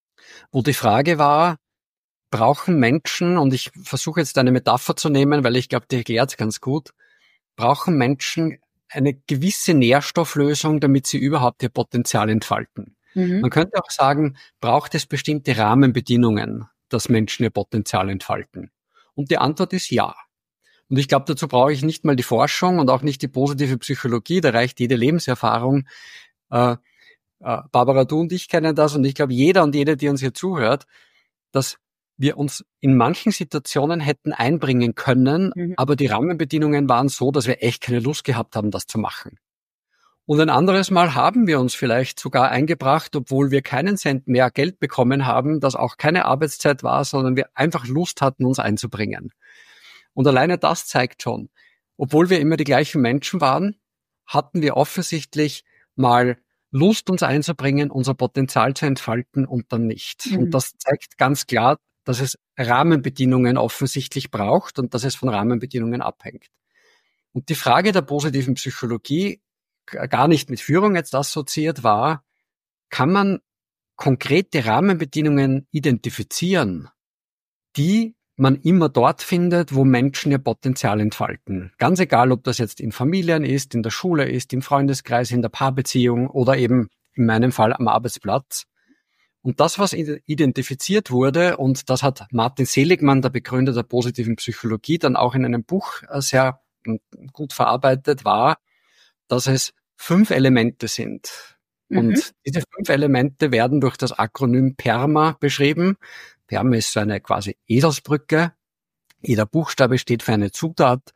Wo die Frage war, brauchen Menschen, und ich versuche jetzt eine Metapher zu nehmen, weil ich glaube, die erklärt es ganz gut, brauchen Menschen eine gewisse Nährstofflösung, damit sie überhaupt ihr Potenzial entfalten. Mhm. Man könnte auch sagen, braucht es bestimmte Rahmenbedingungen, dass Menschen ihr Potenzial entfalten? Und die Antwort ist ja. Und ich glaube, dazu brauche ich nicht mal die Forschung und auch nicht die positive Psychologie, da reicht jede Lebenserfahrung. Äh, äh, Barbara, du und ich kennen das und ich glaube, jeder und jede, die uns hier zuhört, dass wir uns in manchen Situationen hätten einbringen können, mhm. aber die Rahmenbedingungen waren so, dass wir echt keine Lust gehabt haben, das zu machen. Und ein anderes Mal haben wir uns vielleicht sogar eingebracht, obwohl wir keinen Cent mehr Geld bekommen haben, das auch keine Arbeitszeit war, sondern wir einfach Lust hatten, uns einzubringen. Und alleine das zeigt schon, obwohl wir immer die gleichen Menschen waren, hatten wir offensichtlich mal Lust, uns einzubringen, unser Potenzial zu entfalten und dann nicht. Mhm. Und das zeigt ganz klar, dass es Rahmenbedingungen offensichtlich braucht und dass es von Rahmenbedingungen abhängt. Und die Frage der positiven Psychologie, gar nicht mit Führung jetzt assoziiert, war, kann man konkrete Rahmenbedingungen identifizieren, die man immer dort findet, wo Menschen ihr Potenzial entfalten. Ganz egal, ob das jetzt in Familien ist, in der Schule ist, im Freundeskreis, in der Paarbeziehung oder eben in meinem Fall am Arbeitsplatz. Und das, was identifiziert wurde, und das hat Martin Seligmann, der Begründer der positiven Psychologie, dann auch in einem Buch sehr gut verarbeitet, war, dass es fünf Elemente sind. Mhm. Und diese fünf Elemente werden durch das Akronym PERMA beschrieben. PERMA ist so eine quasi Eselsbrücke. Jeder Buchstabe steht für eine Zutat.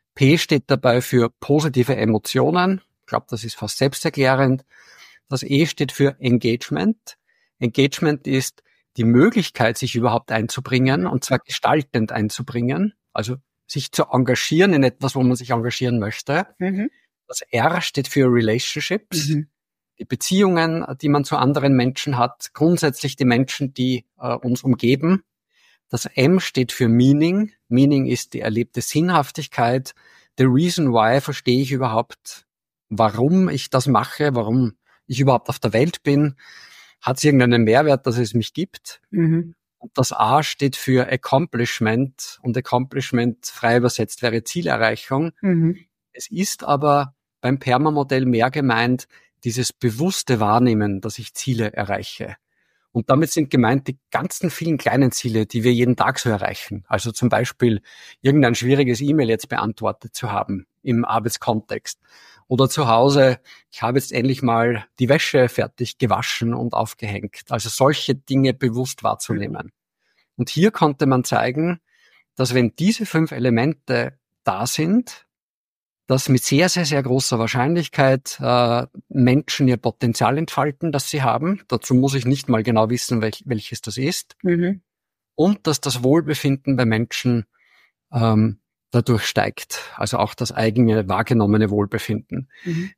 P steht dabei für positive Emotionen. Ich glaube, das ist fast selbsterklärend. Das E steht für Engagement. Engagement ist die Möglichkeit, sich überhaupt einzubringen, und zwar gestaltend einzubringen, also sich zu engagieren in etwas, wo man sich engagieren möchte. Mhm. Das R steht für Relationships, mhm. die Beziehungen, die man zu anderen Menschen hat, grundsätzlich die Menschen, die äh, uns umgeben. Das M steht für Meaning. Meaning ist die erlebte Sinnhaftigkeit. The reason why verstehe ich überhaupt, warum ich das mache, warum ich überhaupt auf der Welt bin. Hat es irgendeinen Mehrwert, dass es mich gibt? Mhm. Und das A steht für Accomplishment, und Accomplishment frei übersetzt wäre Zielerreichung. Mhm. Es ist aber beim PERMA-Modell mehr gemeint, dieses bewusste Wahrnehmen, dass ich Ziele erreiche. Und damit sind gemeint die ganzen vielen kleinen Ziele, die wir jeden Tag so erreichen. Also zum Beispiel irgendein schwieriges E-Mail jetzt beantwortet zu haben im Arbeitskontext. Oder zu Hause, ich habe jetzt endlich mal die Wäsche fertig gewaschen und aufgehängt. Also solche Dinge bewusst wahrzunehmen. Und hier konnte man zeigen, dass wenn diese fünf Elemente da sind, dass mit sehr, sehr, sehr großer Wahrscheinlichkeit äh, Menschen ihr Potenzial entfalten, das sie haben. Dazu muss ich nicht mal genau wissen, welch, welches das ist. Mhm. Und dass das Wohlbefinden bei Menschen ähm, dadurch steigt. Also auch das eigene wahrgenommene Wohlbefinden. Mhm.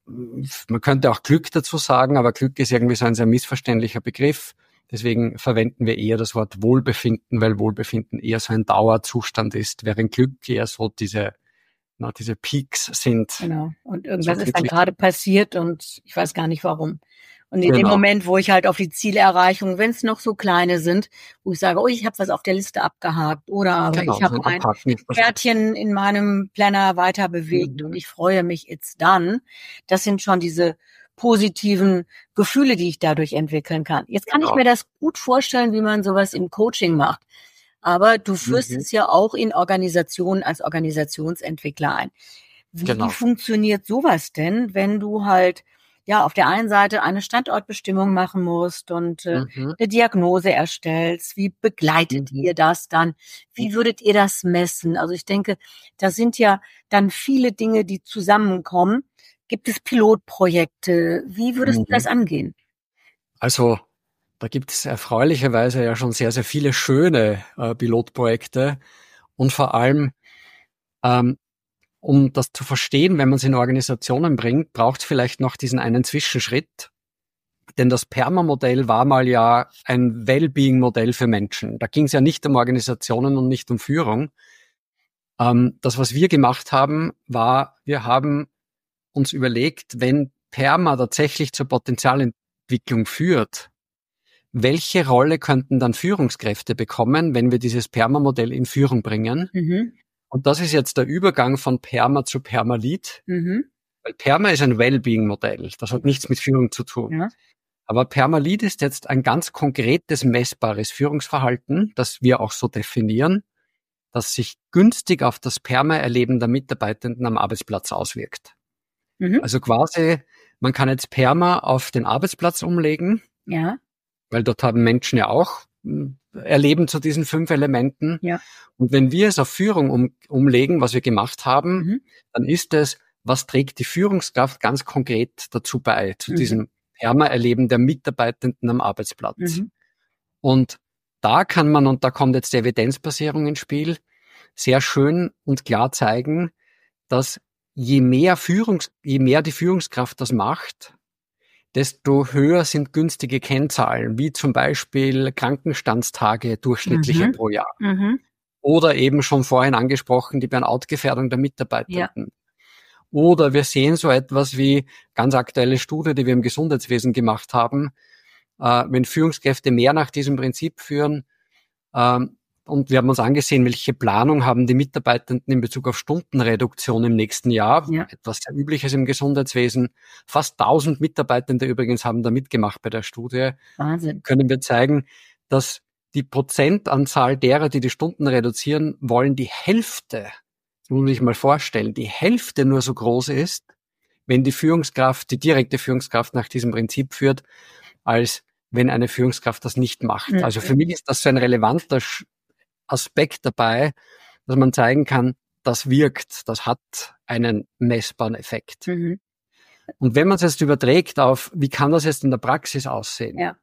Man könnte auch Glück dazu sagen, aber Glück ist irgendwie so ein sehr missverständlicher Begriff. Deswegen verwenden wir eher das Wort Wohlbefinden, weil Wohlbefinden eher so ein Dauerzustand ist, während Glück eher so diese na, diese Peaks sind. Genau. Und irgendwas so ist dann wirklich- gerade passiert und ich weiß gar nicht warum. Und in dem Genau. Moment, wo ich halt auf die Zielerreichung, wenn es noch so kleine sind, wo ich sage, oh, ich habe was auf der Liste abgehakt oder aber Genau, ich habe so ein Abhaken ist das. Kärtchen in meinem Planner weiter bewegt Mhm. und ich freue mich jetzt dann. Das sind schon diese positiven Gefühle, die ich dadurch entwickeln kann. Jetzt kann ich Genau. mir das gut vorstellen, wie man sowas im Coaching macht. Aber du führst Mhm. es ja auch in Organisationen als Organisationsentwickler ein. Wie Genau. funktioniert sowas denn, wenn du halt ja auf der einen Seite eine Standortbestimmung machen musst und äh, Mhm. eine Diagnose erstellst? Wie begleitet Mhm. ihr das dann? Wie würdet ihr das messen? Also ich denke, da sind ja dann viele Dinge, die zusammenkommen. Gibt es Pilotprojekte? Wie würdest du Mhm. das angehen? Also da gibt es erfreulicherweise ja schon sehr, sehr viele schöne äh, Pilotprojekte und vor allem, ähm, um das zu verstehen, wenn man es in Organisationen bringt, braucht es vielleicht noch diesen einen Zwischenschritt. Denn das PERMA-Modell war mal ja ein Wellbeing-Modell für Menschen. Da ging es ja nicht um Organisationen und nicht um Führung. Ähm, das, was wir gemacht haben, war, wir haben uns überlegt, wenn PERMA tatsächlich zur Potenzialentwicklung führt, welche Rolle könnten dann Führungskräfte bekommen, wenn wir dieses PERMA-Modell in Führung bringen? Mhm. Und das ist jetzt der Übergang von PERMA zu PERMA-Lead. Mhm. Weil PERMA ist ein Wellbeing-Modell. Das hat nichts mit Führung zu tun. Ja. Aber PERMA-Lead ist jetzt ein ganz konkretes, messbares Führungsverhalten, das wir auch so definieren, das sich günstig auf das PERMA-Erleben der Mitarbeitenden am Arbeitsplatz auswirkt. Mhm. Also quasi, man kann jetzt PERMA auf den Arbeitsplatz umlegen, Ja. weil dort haben Menschen ja auch mh, Erleben zu diesen fünf Elementen. Ja. Und wenn wir es auf Führung um, umlegen, was wir gemacht haben, Mhm. dann ist es, was trägt die Führungskraft ganz konkret dazu bei, zu Mhm. diesem PERMA-Erleben der Mitarbeitenden am Arbeitsplatz. Mhm. Und da kann man, und da kommt jetzt die Evidenzbasierung ins Spiel, sehr schön und klar zeigen, dass je mehr Führungs, je mehr die Führungskraft das macht, desto höher sind günstige Kennzahlen, wie zum Beispiel Krankenstandstage durchschnittliche Mhm. pro Jahr. Mhm. Oder eben schon vorhin angesprochen, die Burnout-Gefährdung der Mitarbeitenden. Oder wir sehen so etwas wie ganz aktuelle Studie, die wir im Gesundheitswesen gemacht haben. Äh, wenn Führungskräfte mehr nach diesem Prinzip führen, ähm, und wir haben uns angesehen, welche Planung haben die Mitarbeitenden in Bezug auf Stundenreduktion im nächsten Jahr. Ja. Etwas sehr Übliches im Gesundheitswesen. Fast tausend Mitarbeitende übrigens haben da mitgemacht bei der Studie. Wahnsinn. Können wir zeigen, dass die Prozentanzahl derer, die die Stunden reduzieren wollen, die Hälfte, das muss man sich mal vorstellen, die Hälfte nur so groß ist, wenn die Führungskraft, die direkte Führungskraft nach diesem Prinzip führt, als wenn eine Führungskraft das nicht macht. Mhm. Also für mich ist das so ein relevanter Aspekt dabei, dass man zeigen kann, das wirkt, das hat einen messbaren Effekt. Mhm. Und wenn man es jetzt überträgt auf, wie kann das jetzt in der Praxis aussehen, Ja.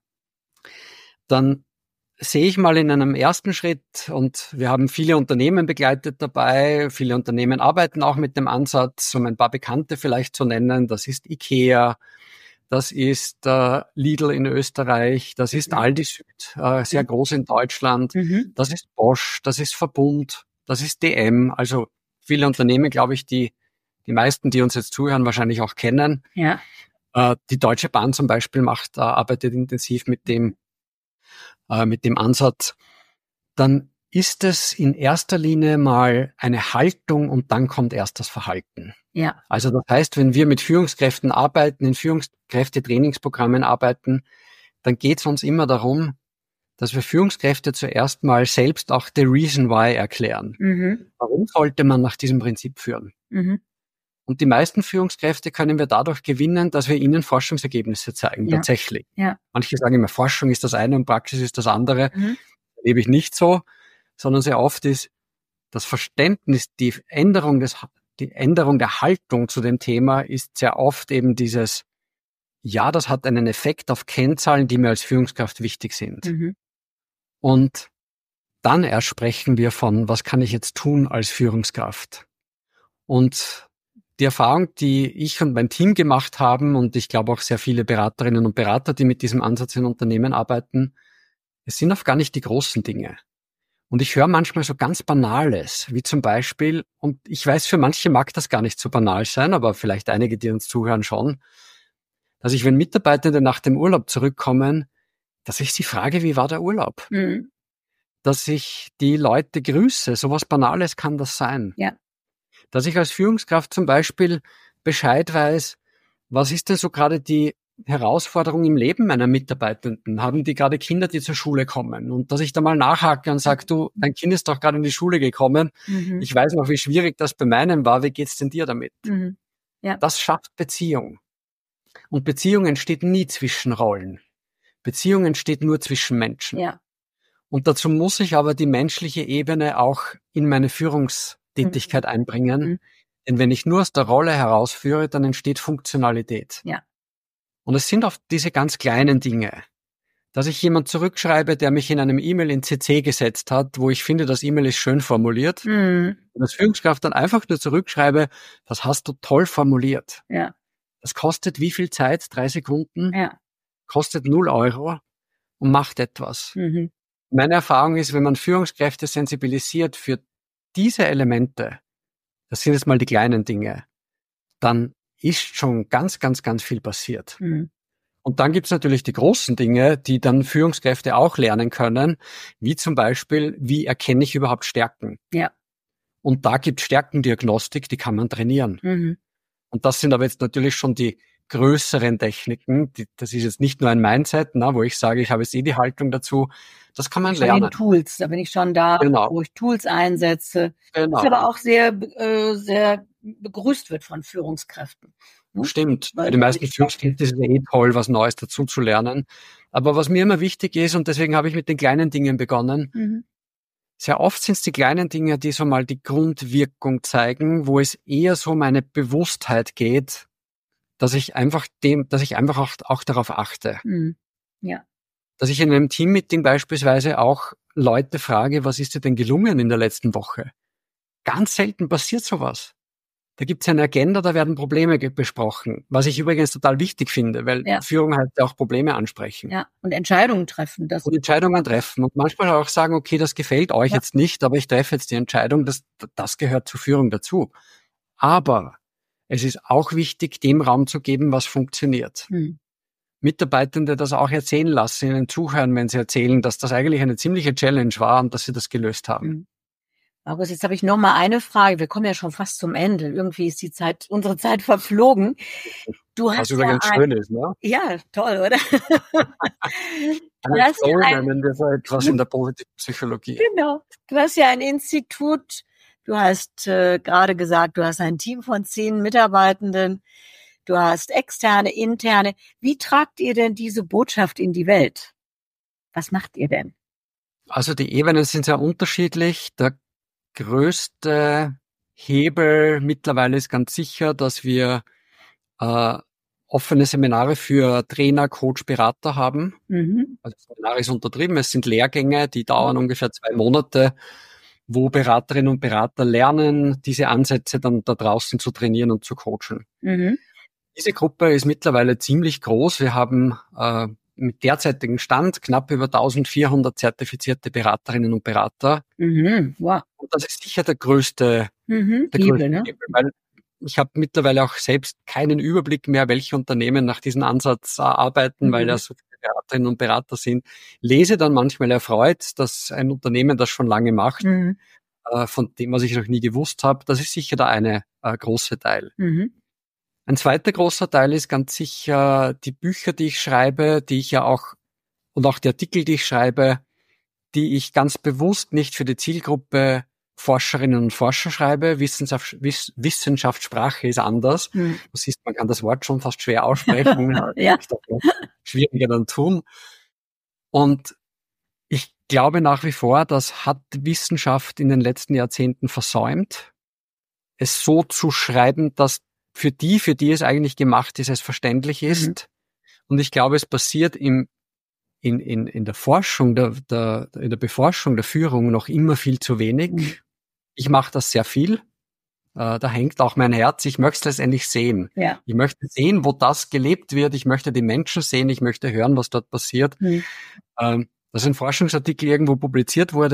dann sehe ich mal in einem ersten Schritt, und wir haben viele Unternehmen begleitet dabei, viele Unternehmen arbeiten auch mit dem Ansatz, um ein paar Bekannte vielleicht zu nennen, das ist IKEA, das ist äh, Lidl in Österreich, das ist Mhm. Aldi Süd, äh, sehr groß in Deutschland, Mhm. das ist Bosch, das ist Verbund, das ist D M, also viele Unternehmen, glaube ich, die die meisten, die uns jetzt zuhören, wahrscheinlich auch kennen. Ja. Äh, die Deutsche Bahn zum Beispiel macht, äh, arbeitet intensiv mit dem äh, mit dem Ansatz. Dann ist es in erster Linie mal eine Haltung und dann kommt erst das Verhalten. Ja. Also das heißt, wenn wir mit Führungskräften arbeiten, in Führungskräfte-Trainingsprogrammen arbeiten, dann geht es uns immer darum, dass wir Führungskräfte zuerst mal selbst auch the reason why erklären. Mhm. Warum sollte man nach diesem Prinzip führen? Mhm. Und die meisten Führungskräfte können wir dadurch gewinnen, dass wir ihnen Forschungsergebnisse zeigen, Ja. tatsächlich. Ja. Manche sagen immer, Forschung ist das eine und Praxis ist das andere. Mhm. Erlebe ich nicht so, sondern sehr oft ist das Verständnis, die Änderung des, die Änderung der Haltung zu dem Thema ist sehr oft eben dieses, ja, das hat einen Effekt auf Kennzahlen, die mir als Führungskraft wichtig sind. Mhm. Und dann erst sprechen wir von, was kann ich jetzt tun als Führungskraft? Und die Erfahrung, die ich und mein Team gemacht haben, und ich glaube auch sehr viele Beraterinnen und Berater, die mit diesem Ansatz in Unternehmen arbeiten, es sind oft gar nicht die großen Dinge. Und ich höre manchmal so ganz Banales, wie zum Beispiel, und ich weiß, für manche mag das gar nicht so banal sein, aber vielleicht einige, die uns zuhören, schon, dass ich, wenn Mitarbeitende nach dem Urlaub zurückkommen, dass ich sie frage, wie war der Urlaub? Mhm. Dass ich die Leute grüße, sowas Banales kann das sein. Ja. Dass ich als Führungskraft zum Beispiel Bescheid weiß, was ist denn so gerade die Herausforderung im Leben meiner Mitarbeitenden? Haben die gerade Kinder, die zur Schule kommen? Und dass ich da mal nachhake und sage, du, dein Kind ist doch gerade in die Schule gekommen. Mhm. Ich weiß noch, wie schwierig das bei meinem war. Wie geht's denn dir damit? Mhm. Ja. Das schafft Beziehung. Und Beziehung entsteht nie zwischen Rollen. Beziehung entsteht nur zwischen Menschen. Ja. Und dazu muss ich aber die menschliche Ebene auch in meine Führungstätigkeit Mhm. einbringen. Mhm. Denn wenn ich nur aus der Rolle herausführe, dann entsteht Funktionalität. Ja. Und es sind oft diese ganz kleinen Dinge, dass ich jemand zurückschreibe, der mich in einem E-Mail in C C gesetzt hat, wo ich finde, das E-Mail ist schön formuliert. Mhm. Und als Führungskraft dann einfach nur zurückschreibe, das hast du toll formuliert. Ja. Das kostet wie viel Zeit? Drei Sekunden? Ja. Kostet null Euro und macht etwas. Mhm. Meine Erfahrung ist, wenn man Führungskräfte sensibilisiert für diese Elemente, das sind jetzt mal die kleinen Dinge, dann ist schon ganz, ganz, ganz viel passiert. Mhm. Und dann gibt's natürlich die großen Dinge, die dann Führungskräfte auch lernen können, wie zum Beispiel, wie erkenne ich überhaupt Stärken? Ja. Und da gibt's Stärkendiagnostik, die kann man trainieren. Mhm. Und das sind aber jetzt natürlich schon die größeren Techniken. Die, das ist jetzt nicht nur ein Mindset, na, wo ich sage, ich habe jetzt eh die Haltung dazu. Das kann man Schon lernen. in Tools, da bin ich schon da, Genau. wo ich Tools einsetze. Genau. Was aber auch sehr, äh, sehr begrüßt wird von Führungskräften. Ne? Stimmt. Weil Für die meisten ich- Führungskräfte ist es eh toll, was Neues dazu zu lernen. Aber was mir immer wichtig ist, und deswegen habe ich mit den kleinen Dingen begonnen, Mhm. sehr oft sind es die kleinen Dinge, die so mal die Grundwirkung zeigen, wo es eher so um eine Bewusstheit geht, dass ich einfach dem, dass ich einfach auch, auch darauf achte. Mhm. Ja. Dass ich in einem Teammeeting beispielsweise auch Leute frage, was ist dir denn gelungen in der letzten Woche? Ganz selten passiert sowas. Da gibt es eine Agenda, da werden Probleme ge- besprochen, was ich übrigens total wichtig finde, weil Ja. Führung heißt ja auch Probleme ansprechen Ja. Und Entscheidungen treffen. Das und Entscheidungen treffen und manchmal auch sagen, okay, das gefällt euch Ja. jetzt nicht, aber ich treffe jetzt die Entscheidung, das, das gehört zur Führung dazu. Aber es ist auch wichtig, dem Raum zu geben, was funktioniert. Mhm. Mitarbeitende das auch erzählen lassen, ihnen zuhören, wenn sie erzählen, dass das eigentlich eine ziemliche Challenge war und dass sie das gelöst haben. Mhm. Markus, jetzt habe ich noch mal eine Frage. Wir kommen ja schon fast zum Ende. Irgendwie ist die Zeit, unsere Zeit verflogen. Du Was hast ja übrigens ein, schön ist, ne? ja, toll, oder? Du Ein hast ja Soul ein, nennen wir so etwas in der positiven Psychologie. genau. Du hast ja ein Institut. Du hast äh, gerade gesagt, du hast ein Team von zehn Mitarbeitenden. Du hast externe, interne. Wie tragt ihr denn diese Botschaft in die Welt? Was macht ihr denn? Also die Ebenen sind sehr unterschiedlich. Der größte Hebel mittlerweile ist ganz sicher, dass wir äh, offene Seminare für Trainer, Coach, Berater haben. Mhm. Also Seminare ist untertrieben, es sind Lehrgänge, die dauern ungefähr zwei Monate, wo Beraterinnen und Berater lernen, diese Ansätze dann da draußen zu trainieren und zu coachen. Mhm. Diese Gruppe ist mittlerweile ziemlich groß. Wir haben äh, mit derzeitigem Stand knapp über eintausendvierhundert zertifizierte Beraterinnen und Berater. Mhm. Wow. Und das ist sicher der größte, Mhm. der Hebel, größte ne? Hebel, weil ich habe mittlerweile auch selbst keinen Überblick mehr, welche Unternehmen nach diesem Ansatz äh, arbeiten, Mhm. weil da so viele Beraterinnen und Berater sind. Lese dann manchmal erfreut, dass ein Unternehmen das schon lange macht, Mhm. äh, von dem, was ich noch nie gewusst habe. Das ist sicher der eine äh, große Teil. Mhm. Ein zweiter großer Teil ist ganz sicher die Bücher, die ich schreibe, die ich ja auch, und auch die Artikel, die ich schreibe, die ich ganz bewusst nicht für die Zielgruppe Forscherinnen und Forscher schreibe. Wissenschaft, Wiss, Wissenschaftssprache ist anders. Mhm. Du siehst, man kann das Wort schon fast schwer aussprechen. Ja. Schwieriger dann tun. Und ich glaube nach wie vor, das hat Wissenschaft in den letzten Jahrzehnten versäumt, es so zu schreiben, dass für die, für die es eigentlich gemacht ist, es verständlich ist. Mhm. Und ich glaube, es passiert im, in, in, in der Forschung, der, der, in der Beforschung der Führung noch immer viel zu wenig. Mhm. Ich mache das sehr viel. Äh, da hängt auch mein Herz. Ich möchte es letztendlich sehen. Ja. Ich möchte sehen, wo das gelebt wird. Ich möchte die Menschen sehen. Ich möchte hören, was dort passiert. Mhm. Ähm, dass ein Forschungsartikel irgendwo publiziert wurde,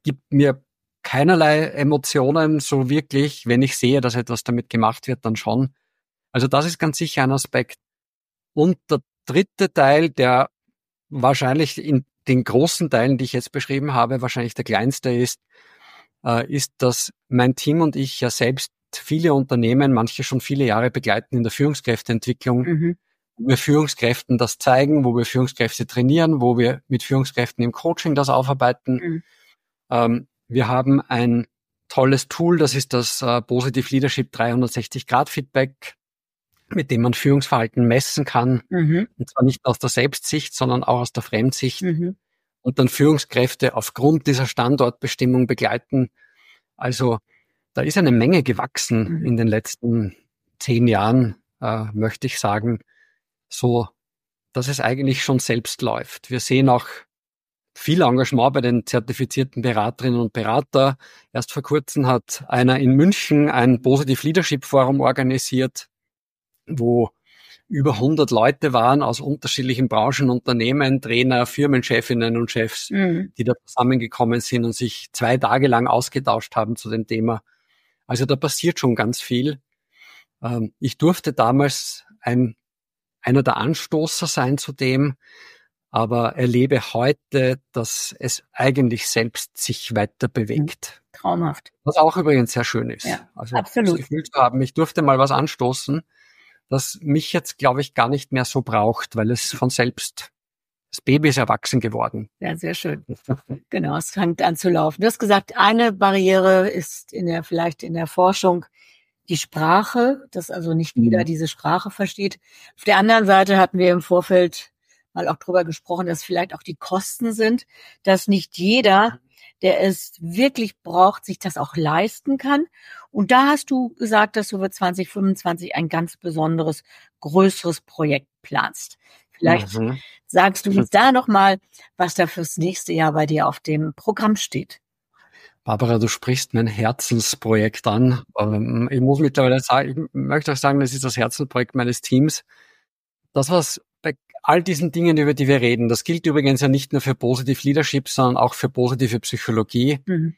gibt mir keinerlei Emotionen so wirklich. Wenn ich sehe, dass etwas damit gemacht wird, dann schon. Also das ist ganz sicher ein Aspekt. Und der dritte Teil, der wahrscheinlich in den großen Teilen, die ich jetzt beschrieben habe, wahrscheinlich der kleinste ist, äh, ist, dass mein Team und ich ja selbst viele Unternehmen, manche schon viele Jahre begleiten in der Führungskräfteentwicklung, mhm. wo wir Führungskräften das zeigen, wo wir Führungskräfte trainieren, wo wir mit Führungskräften im Coaching das aufarbeiten. Mhm. Ähm, wir haben ein tolles Tool, das ist das äh, Positive Leadership dreihundertsechzig Grad Feedback, mit dem man Führungsverhalten messen kann. Mhm. Und zwar nicht aus der Selbstsicht, sondern auch aus der Fremdsicht. Mhm. Und dann Führungskräfte aufgrund dieser Standortbestimmung begleiten. Also da ist eine Menge gewachsen mhm. in den letzten zehn Jahren, äh, möchte ich sagen, so, dass es eigentlich schon selbst läuft. Wir sehen auch viel Engagement bei den zertifizierten Beraterinnen und Berater. Erst vor kurzem hat einer in München ein Positive Leadership Forum organisiert, wo über hundert Leute waren aus unterschiedlichen Branchen, Unternehmen, Trainer, Firmenchefinnen und Chefs, mhm. die da zusammengekommen sind und sich zwei Tage lang ausgetauscht haben zu dem Thema. Also da passiert schon ganz viel. Ich durfte damals ein, einer der Anstoßer sein zu dem, aber erlebe heute, dass es eigentlich selbst sich weiter bewegt. Traumhaft. Was auch übrigens sehr schön ist. Ja, also absolut. Das Gefühl zu haben, ich durfte mal was anstoßen, das mich jetzt, glaube ich, gar nicht mehr so braucht, weil es von selbst, das Baby ist erwachsen geworden. Ja, sehr schön. Genau, es fängt an zu laufen. Du hast gesagt, eine Barriere ist in der, vielleicht in der Forschung die Sprache, dass also nicht jeder mhm. diese Sprache versteht. Auf der anderen Seite hatten wir im Vorfeld mal auch drüber gesprochen, dass vielleicht auch die Kosten sind, dass nicht jeder, der es wirklich braucht, sich das auch leisten kann. Und da hast du gesagt, dass du für zwanzig fünfundzwanzig ein ganz besonderes, größeres Projekt planst. Vielleicht mhm. sagst du uns da nochmal, was da fürs nächste Jahr bei dir auf dem Programm steht. Barbara, du sprichst mein Herzensprojekt an. Ich muss mittlerweile sagen, ich möchte auch sagen, das ist das Herzensprojekt meines Teams. Das, was bei all diesen Dingen, über die wir reden, das gilt übrigens ja nicht nur für Positive Leadership, sondern auch für positive Psychologie. Mhm.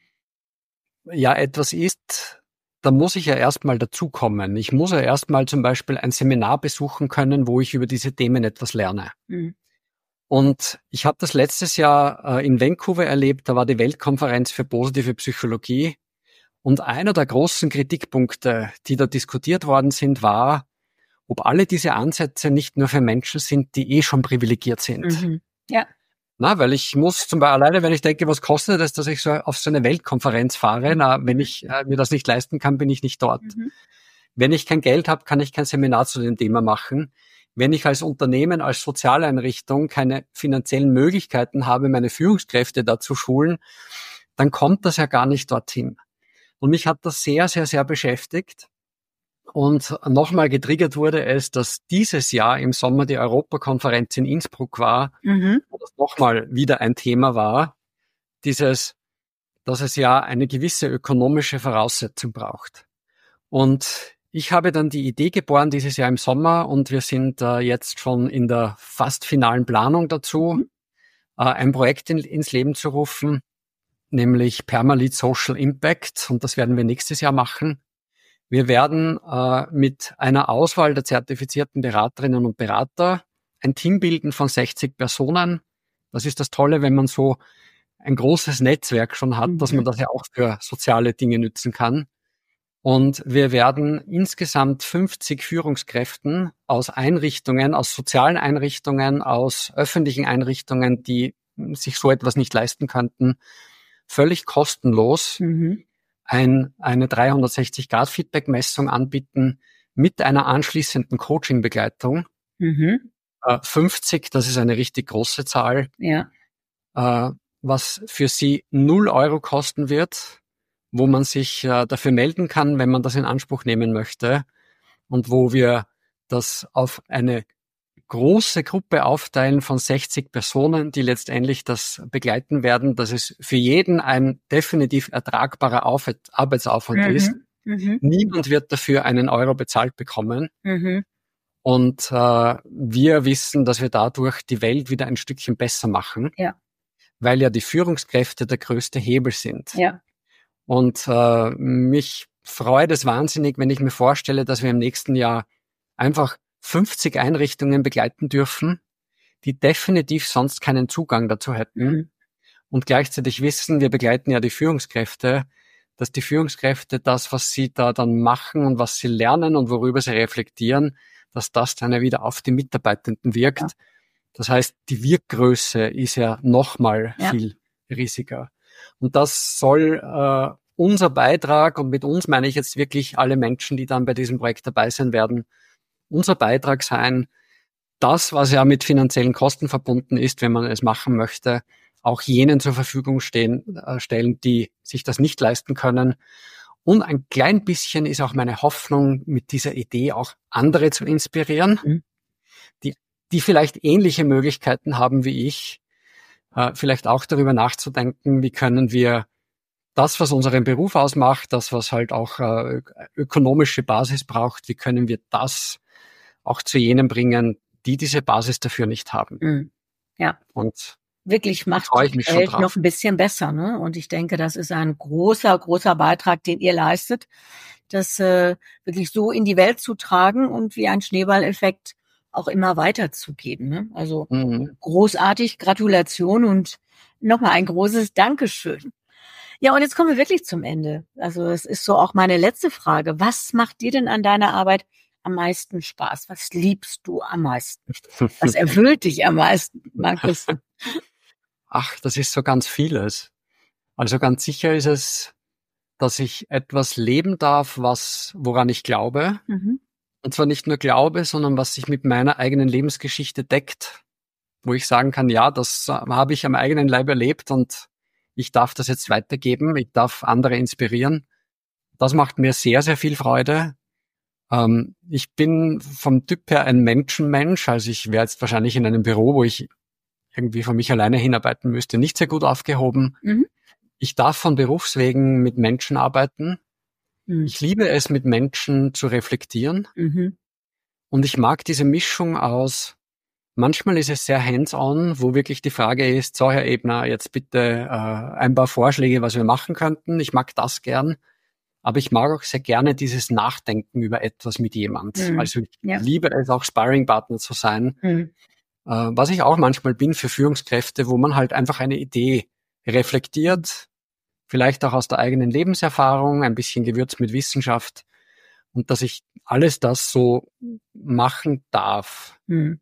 Ja, etwas ist, da muss ich ja erstmal dazukommen. Ich muss ja erstmal zum Beispiel ein Seminar besuchen können, wo ich über diese Themen etwas lerne. Mhm. Und ich habe das letztes Jahr äh, in Vancouver erlebt, da war die Weltkonferenz für positive Psychologie. Und einer der großen Kritikpunkte, die da diskutiert worden sind, war, ob alle diese Ansätze nicht nur für Menschen sind, die eh schon privilegiert sind. Mhm. Ja. Na, weil ich muss zum Beispiel alleine, wenn ich denke, was kostet es, dass ich so auf so eine Weltkonferenz fahre, na, wenn ich äh, mir das nicht leisten kann, bin ich nicht dort. Mhm. Wenn ich kein Geld habe, kann ich kein Seminar zu dem Thema machen. Wenn ich als Unternehmen, als Sozialeinrichtung keine finanziellen Möglichkeiten habe, meine Führungskräfte da zu schulen, dann kommt das ja gar nicht dorthin. Und mich hat das sehr, sehr, sehr beschäftigt. Und nochmal getriggert wurde es, dass dieses Jahr im Sommer die Europakonferenz in Innsbruck war, mhm. wo das nochmal wieder ein Thema war, dieses, dass es ja eine gewisse ökonomische Voraussetzung braucht. Und ich habe dann die Idee geboren dieses Jahr im Sommer und wir sind äh, jetzt schon in der fast finalen Planung dazu, mhm. äh, ein Projekt in, ins Leben zu rufen, nämlich Perma-Lead Social Impact, und das werden wir nächstes Jahr machen. Wir werden äh, mit einer Auswahl der zertifizierten Beraterinnen und Berater ein Team bilden von sechzig Personen. Das ist das Tolle, wenn man so ein großes Netzwerk schon hat, mhm. dass man das ja auch für soziale Dinge nützen kann. Und wir werden insgesamt fünfzig Führungskräften aus Einrichtungen, aus sozialen Einrichtungen, aus öffentlichen Einrichtungen, die sich so etwas nicht leisten könnten, völlig kostenlos mhm. ein, eine dreihundertsechzig Grad Feedback-Messung anbieten mit einer anschließenden Coaching-Begleitung. Mhm. Äh, fünfzig, das ist eine richtig große Zahl, ja. äh, was für Sie null Euro kosten wird, wo man sich äh, dafür melden kann, wenn man das in Anspruch nehmen möchte, und wo wir das auf eine große Gruppe aufteilen von sechzig Personen, die letztendlich das begleiten werden, dass es für jeden ein definitiv ertragbarer Auf- Arbeitsaufwand mhm. ist. Mhm. Niemand wird dafür einen Euro bezahlt bekommen. Mhm. Und äh, wir wissen, dass wir dadurch die Welt wieder ein Stückchen besser machen. Ja. weil ja die Führungskräfte der größte Hebel sind. Ja. Und äh, mich freut es wahnsinnig, wenn ich mir vorstelle, dass wir im nächsten Jahr einfach fünfzig Einrichtungen begleiten dürfen, die definitiv sonst keinen Zugang dazu hätten. Mhm. Und gleichzeitig wissen, wir begleiten ja die Führungskräfte, dass die Führungskräfte das, was sie da dann machen und was sie lernen und worüber sie reflektieren, dass das dann ja wieder auf die Mitarbeitenden wirkt. Ja. Das heißt, die Wirkgröße ist ja nochmal ja. viel riesiger. Und das soll äh, unser Beitrag, und mit uns meine ich jetzt wirklich alle Menschen, die dann bei diesem Projekt dabei sein werden, unser Beitrag sein, das, was ja mit finanziellen Kosten verbunden ist, wenn man es machen möchte, auch jenen zur Verfügung stehen, äh, stellen, die sich das nicht leisten können. Und ein klein bisschen ist auch meine Hoffnung, mit dieser Idee auch andere zu inspirieren, mhm. die, die vielleicht ähnliche Möglichkeiten haben wie ich, äh, vielleicht auch darüber nachzudenken, wie können wir das, was unseren Beruf ausmacht, das, was halt auch äh, ökonomische Basis braucht, wie können wir das auch zu jenen bringen, die diese Basis dafür nicht haben. Mhm. Ja. Und wirklich macht die Welt noch ein bisschen besser, ne? Und ich denke, das ist ein großer, großer Beitrag, den ihr leistet, das äh, wirklich so in die Welt zu tragen und wie ein Schneeballeffekt auch immer weiterzugeben, ne? Also mhm. großartig, Gratulation und nochmal ein großes Dankeschön. Ja, und jetzt kommen wir wirklich zum Ende. Also es ist so auch meine letzte Frage. Was macht dir denn an deiner Arbeit am meisten Spaß? Was liebst du am meisten? Was erfüllt dich am meisten, Markus? Ach, das ist so ganz vieles. Also ganz sicher ist es, dass ich etwas leben darf, was, woran ich glaube. Mhm. Und zwar nicht nur glaube, sondern was sich mit meiner eigenen Lebensgeschichte deckt. Wo ich sagen kann, ja, das habe ich am eigenen Leib erlebt und ich darf das jetzt weitergeben. Ich darf andere inspirieren. Das macht mir sehr, sehr viel Freude. Ähm, ich bin vom Typ her ein Menschenmensch. Also ich wäre jetzt wahrscheinlich in einem Büro, wo ich irgendwie von mich alleine hinarbeiten müsste, nicht sehr gut aufgehoben. Mhm. Ich darf von Berufswegen mit Menschen arbeiten. Mhm. Ich liebe es, mit Menschen zu reflektieren. Mhm. Und ich mag diese Mischung aus, manchmal ist es sehr hands-on, wo wirklich die Frage ist, so Herr Ebner, jetzt bitte äh, ein paar Vorschläge, was wir machen könnten. Ich mag das gern. Aber ich mag auch sehr gerne dieses Nachdenken über etwas mit jemand. Mhm. Also ich ja. liebe es auch, Sparringpartner zu sein. Mhm. Was ich auch manchmal bin für Führungskräfte, wo man halt einfach eine Idee reflektiert, vielleicht auch aus der eigenen Lebenserfahrung, ein bisschen gewürzt mit Wissenschaft, und dass ich alles das so machen darf. Mhm.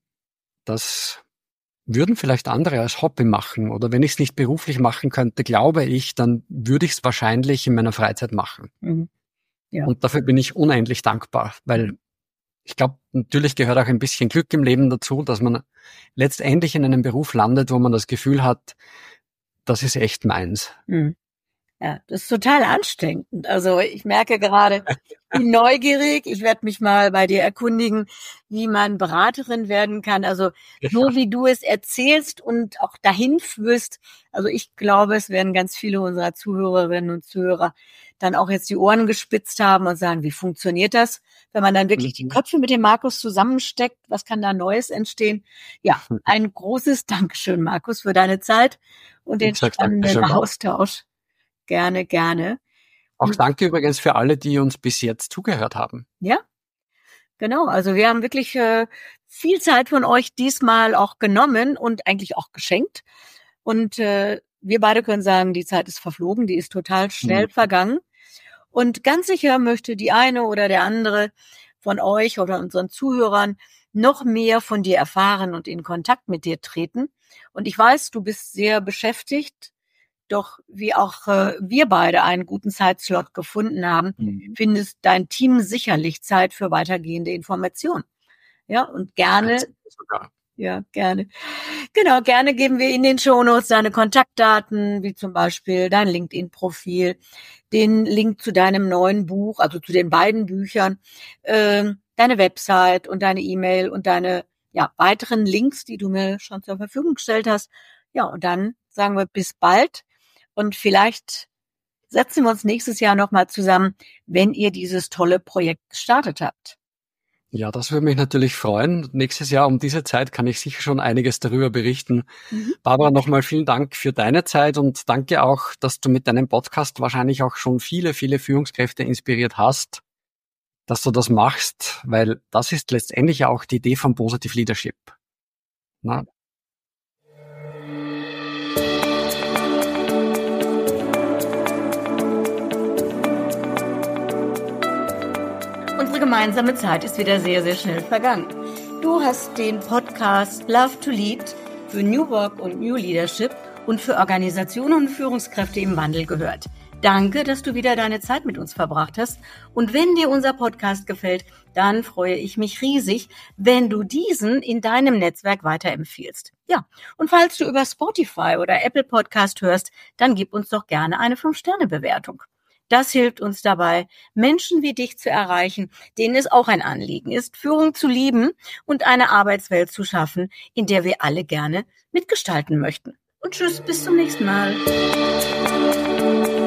Das würden vielleicht andere als Hobby machen, oder wenn ich es nicht beruflich machen könnte, glaube ich, dann würde ich es wahrscheinlich in meiner Freizeit machen. Mhm. Ja. Und dafür bin ich unendlich dankbar, weil ich glaube, natürlich gehört auch ein bisschen Glück im Leben dazu, dass man letztendlich in einem Beruf landet, wo man das Gefühl hat, das ist echt meins. Mhm. Ja, das ist total anstrengend. Also ich merke gerade, ich bin neugierig. Ich werde mich mal bei dir erkundigen, wie man Beraterin werden kann. Also so wie du es erzählst und auch dahin führst. Also ich glaube, es werden ganz viele unserer Zuhörerinnen und Zuhörer dann auch jetzt die Ohren gespitzt haben und sagen, wie funktioniert das, wenn man dann wirklich die Köpfe mit dem Markus zusammensteckt? Was kann da Neues entstehen? Ja, ein großes Dankeschön, Markus, für deine Zeit und den spannenden Austausch. Gerne, gerne. Auch danke übrigens für alle, die uns bis jetzt zugehört haben. Ja, genau. Also wir haben wirklich äh, viel Zeit von euch diesmal auch genommen und eigentlich auch geschenkt. Und äh, wir beide können sagen, die Zeit ist verflogen, die ist total schnell mhm. vergangen. Und ganz sicher möchte die eine oder der andere von euch oder unseren Zuhörern noch mehr von dir erfahren und in Kontakt mit dir treten. Und ich weiß, du bist sehr beschäftigt. Doch wie auch äh, wir beide einen guten Zeitslot gefunden haben, mhm. findest dein Team sicherlich Zeit für weitergehende Informationen. Ja, und gerne, ja, gerne. Genau, gerne geben wir in den Shownotes deine Kontaktdaten, wie zum Beispiel dein LinkedIn-Profil, den Link zu deinem neuen Buch, also zu den beiden Büchern, äh, deine Website und deine E-Mail und deine ja weiteren Links, die du mir schon zur Verfügung gestellt hast. Ja, und dann sagen wir bis bald. Und vielleicht setzen wir uns nächstes Jahr nochmal zusammen, wenn ihr dieses tolle Projekt gestartet habt. Ja, das würde mich natürlich freuen. Nächstes Jahr um diese Zeit kann ich sicher schon einiges darüber berichten. Mhm. Barbara, nochmal vielen Dank für deine Zeit und danke auch, dass du mit deinem Podcast wahrscheinlich auch schon viele, viele Führungskräfte inspiriert hast, dass du das machst, weil das ist letztendlich auch die Idee von Positive Leadership. Na? Unsere gemeinsame Zeit ist wieder sehr, sehr schnell vergangen. Du hast den Podcast Love to Lead für New Work und New Leadership und für Organisationen und Führungskräfte im Wandel gehört. Danke, dass du wieder deine Zeit mit uns verbracht hast. Und wenn dir unser Podcast gefällt, dann freue ich mich riesig, wenn du diesen in deinem Netzwerk weiterempfiehlst. Ja, und falls du über Spotify oder Apple Podcast hörst, dann gib uns doch gerne eine fünf Sterne Bewertung. Das hilft uns dabei, Menschen wie dich zu erreichen, denen es auch ein Anliegen ist, Führung zu lieben und eine Arbeitswelt zu schaffen, in der wir alle gerne mitgestalten möchten. Und tschüss, bis zum nächsten Mal.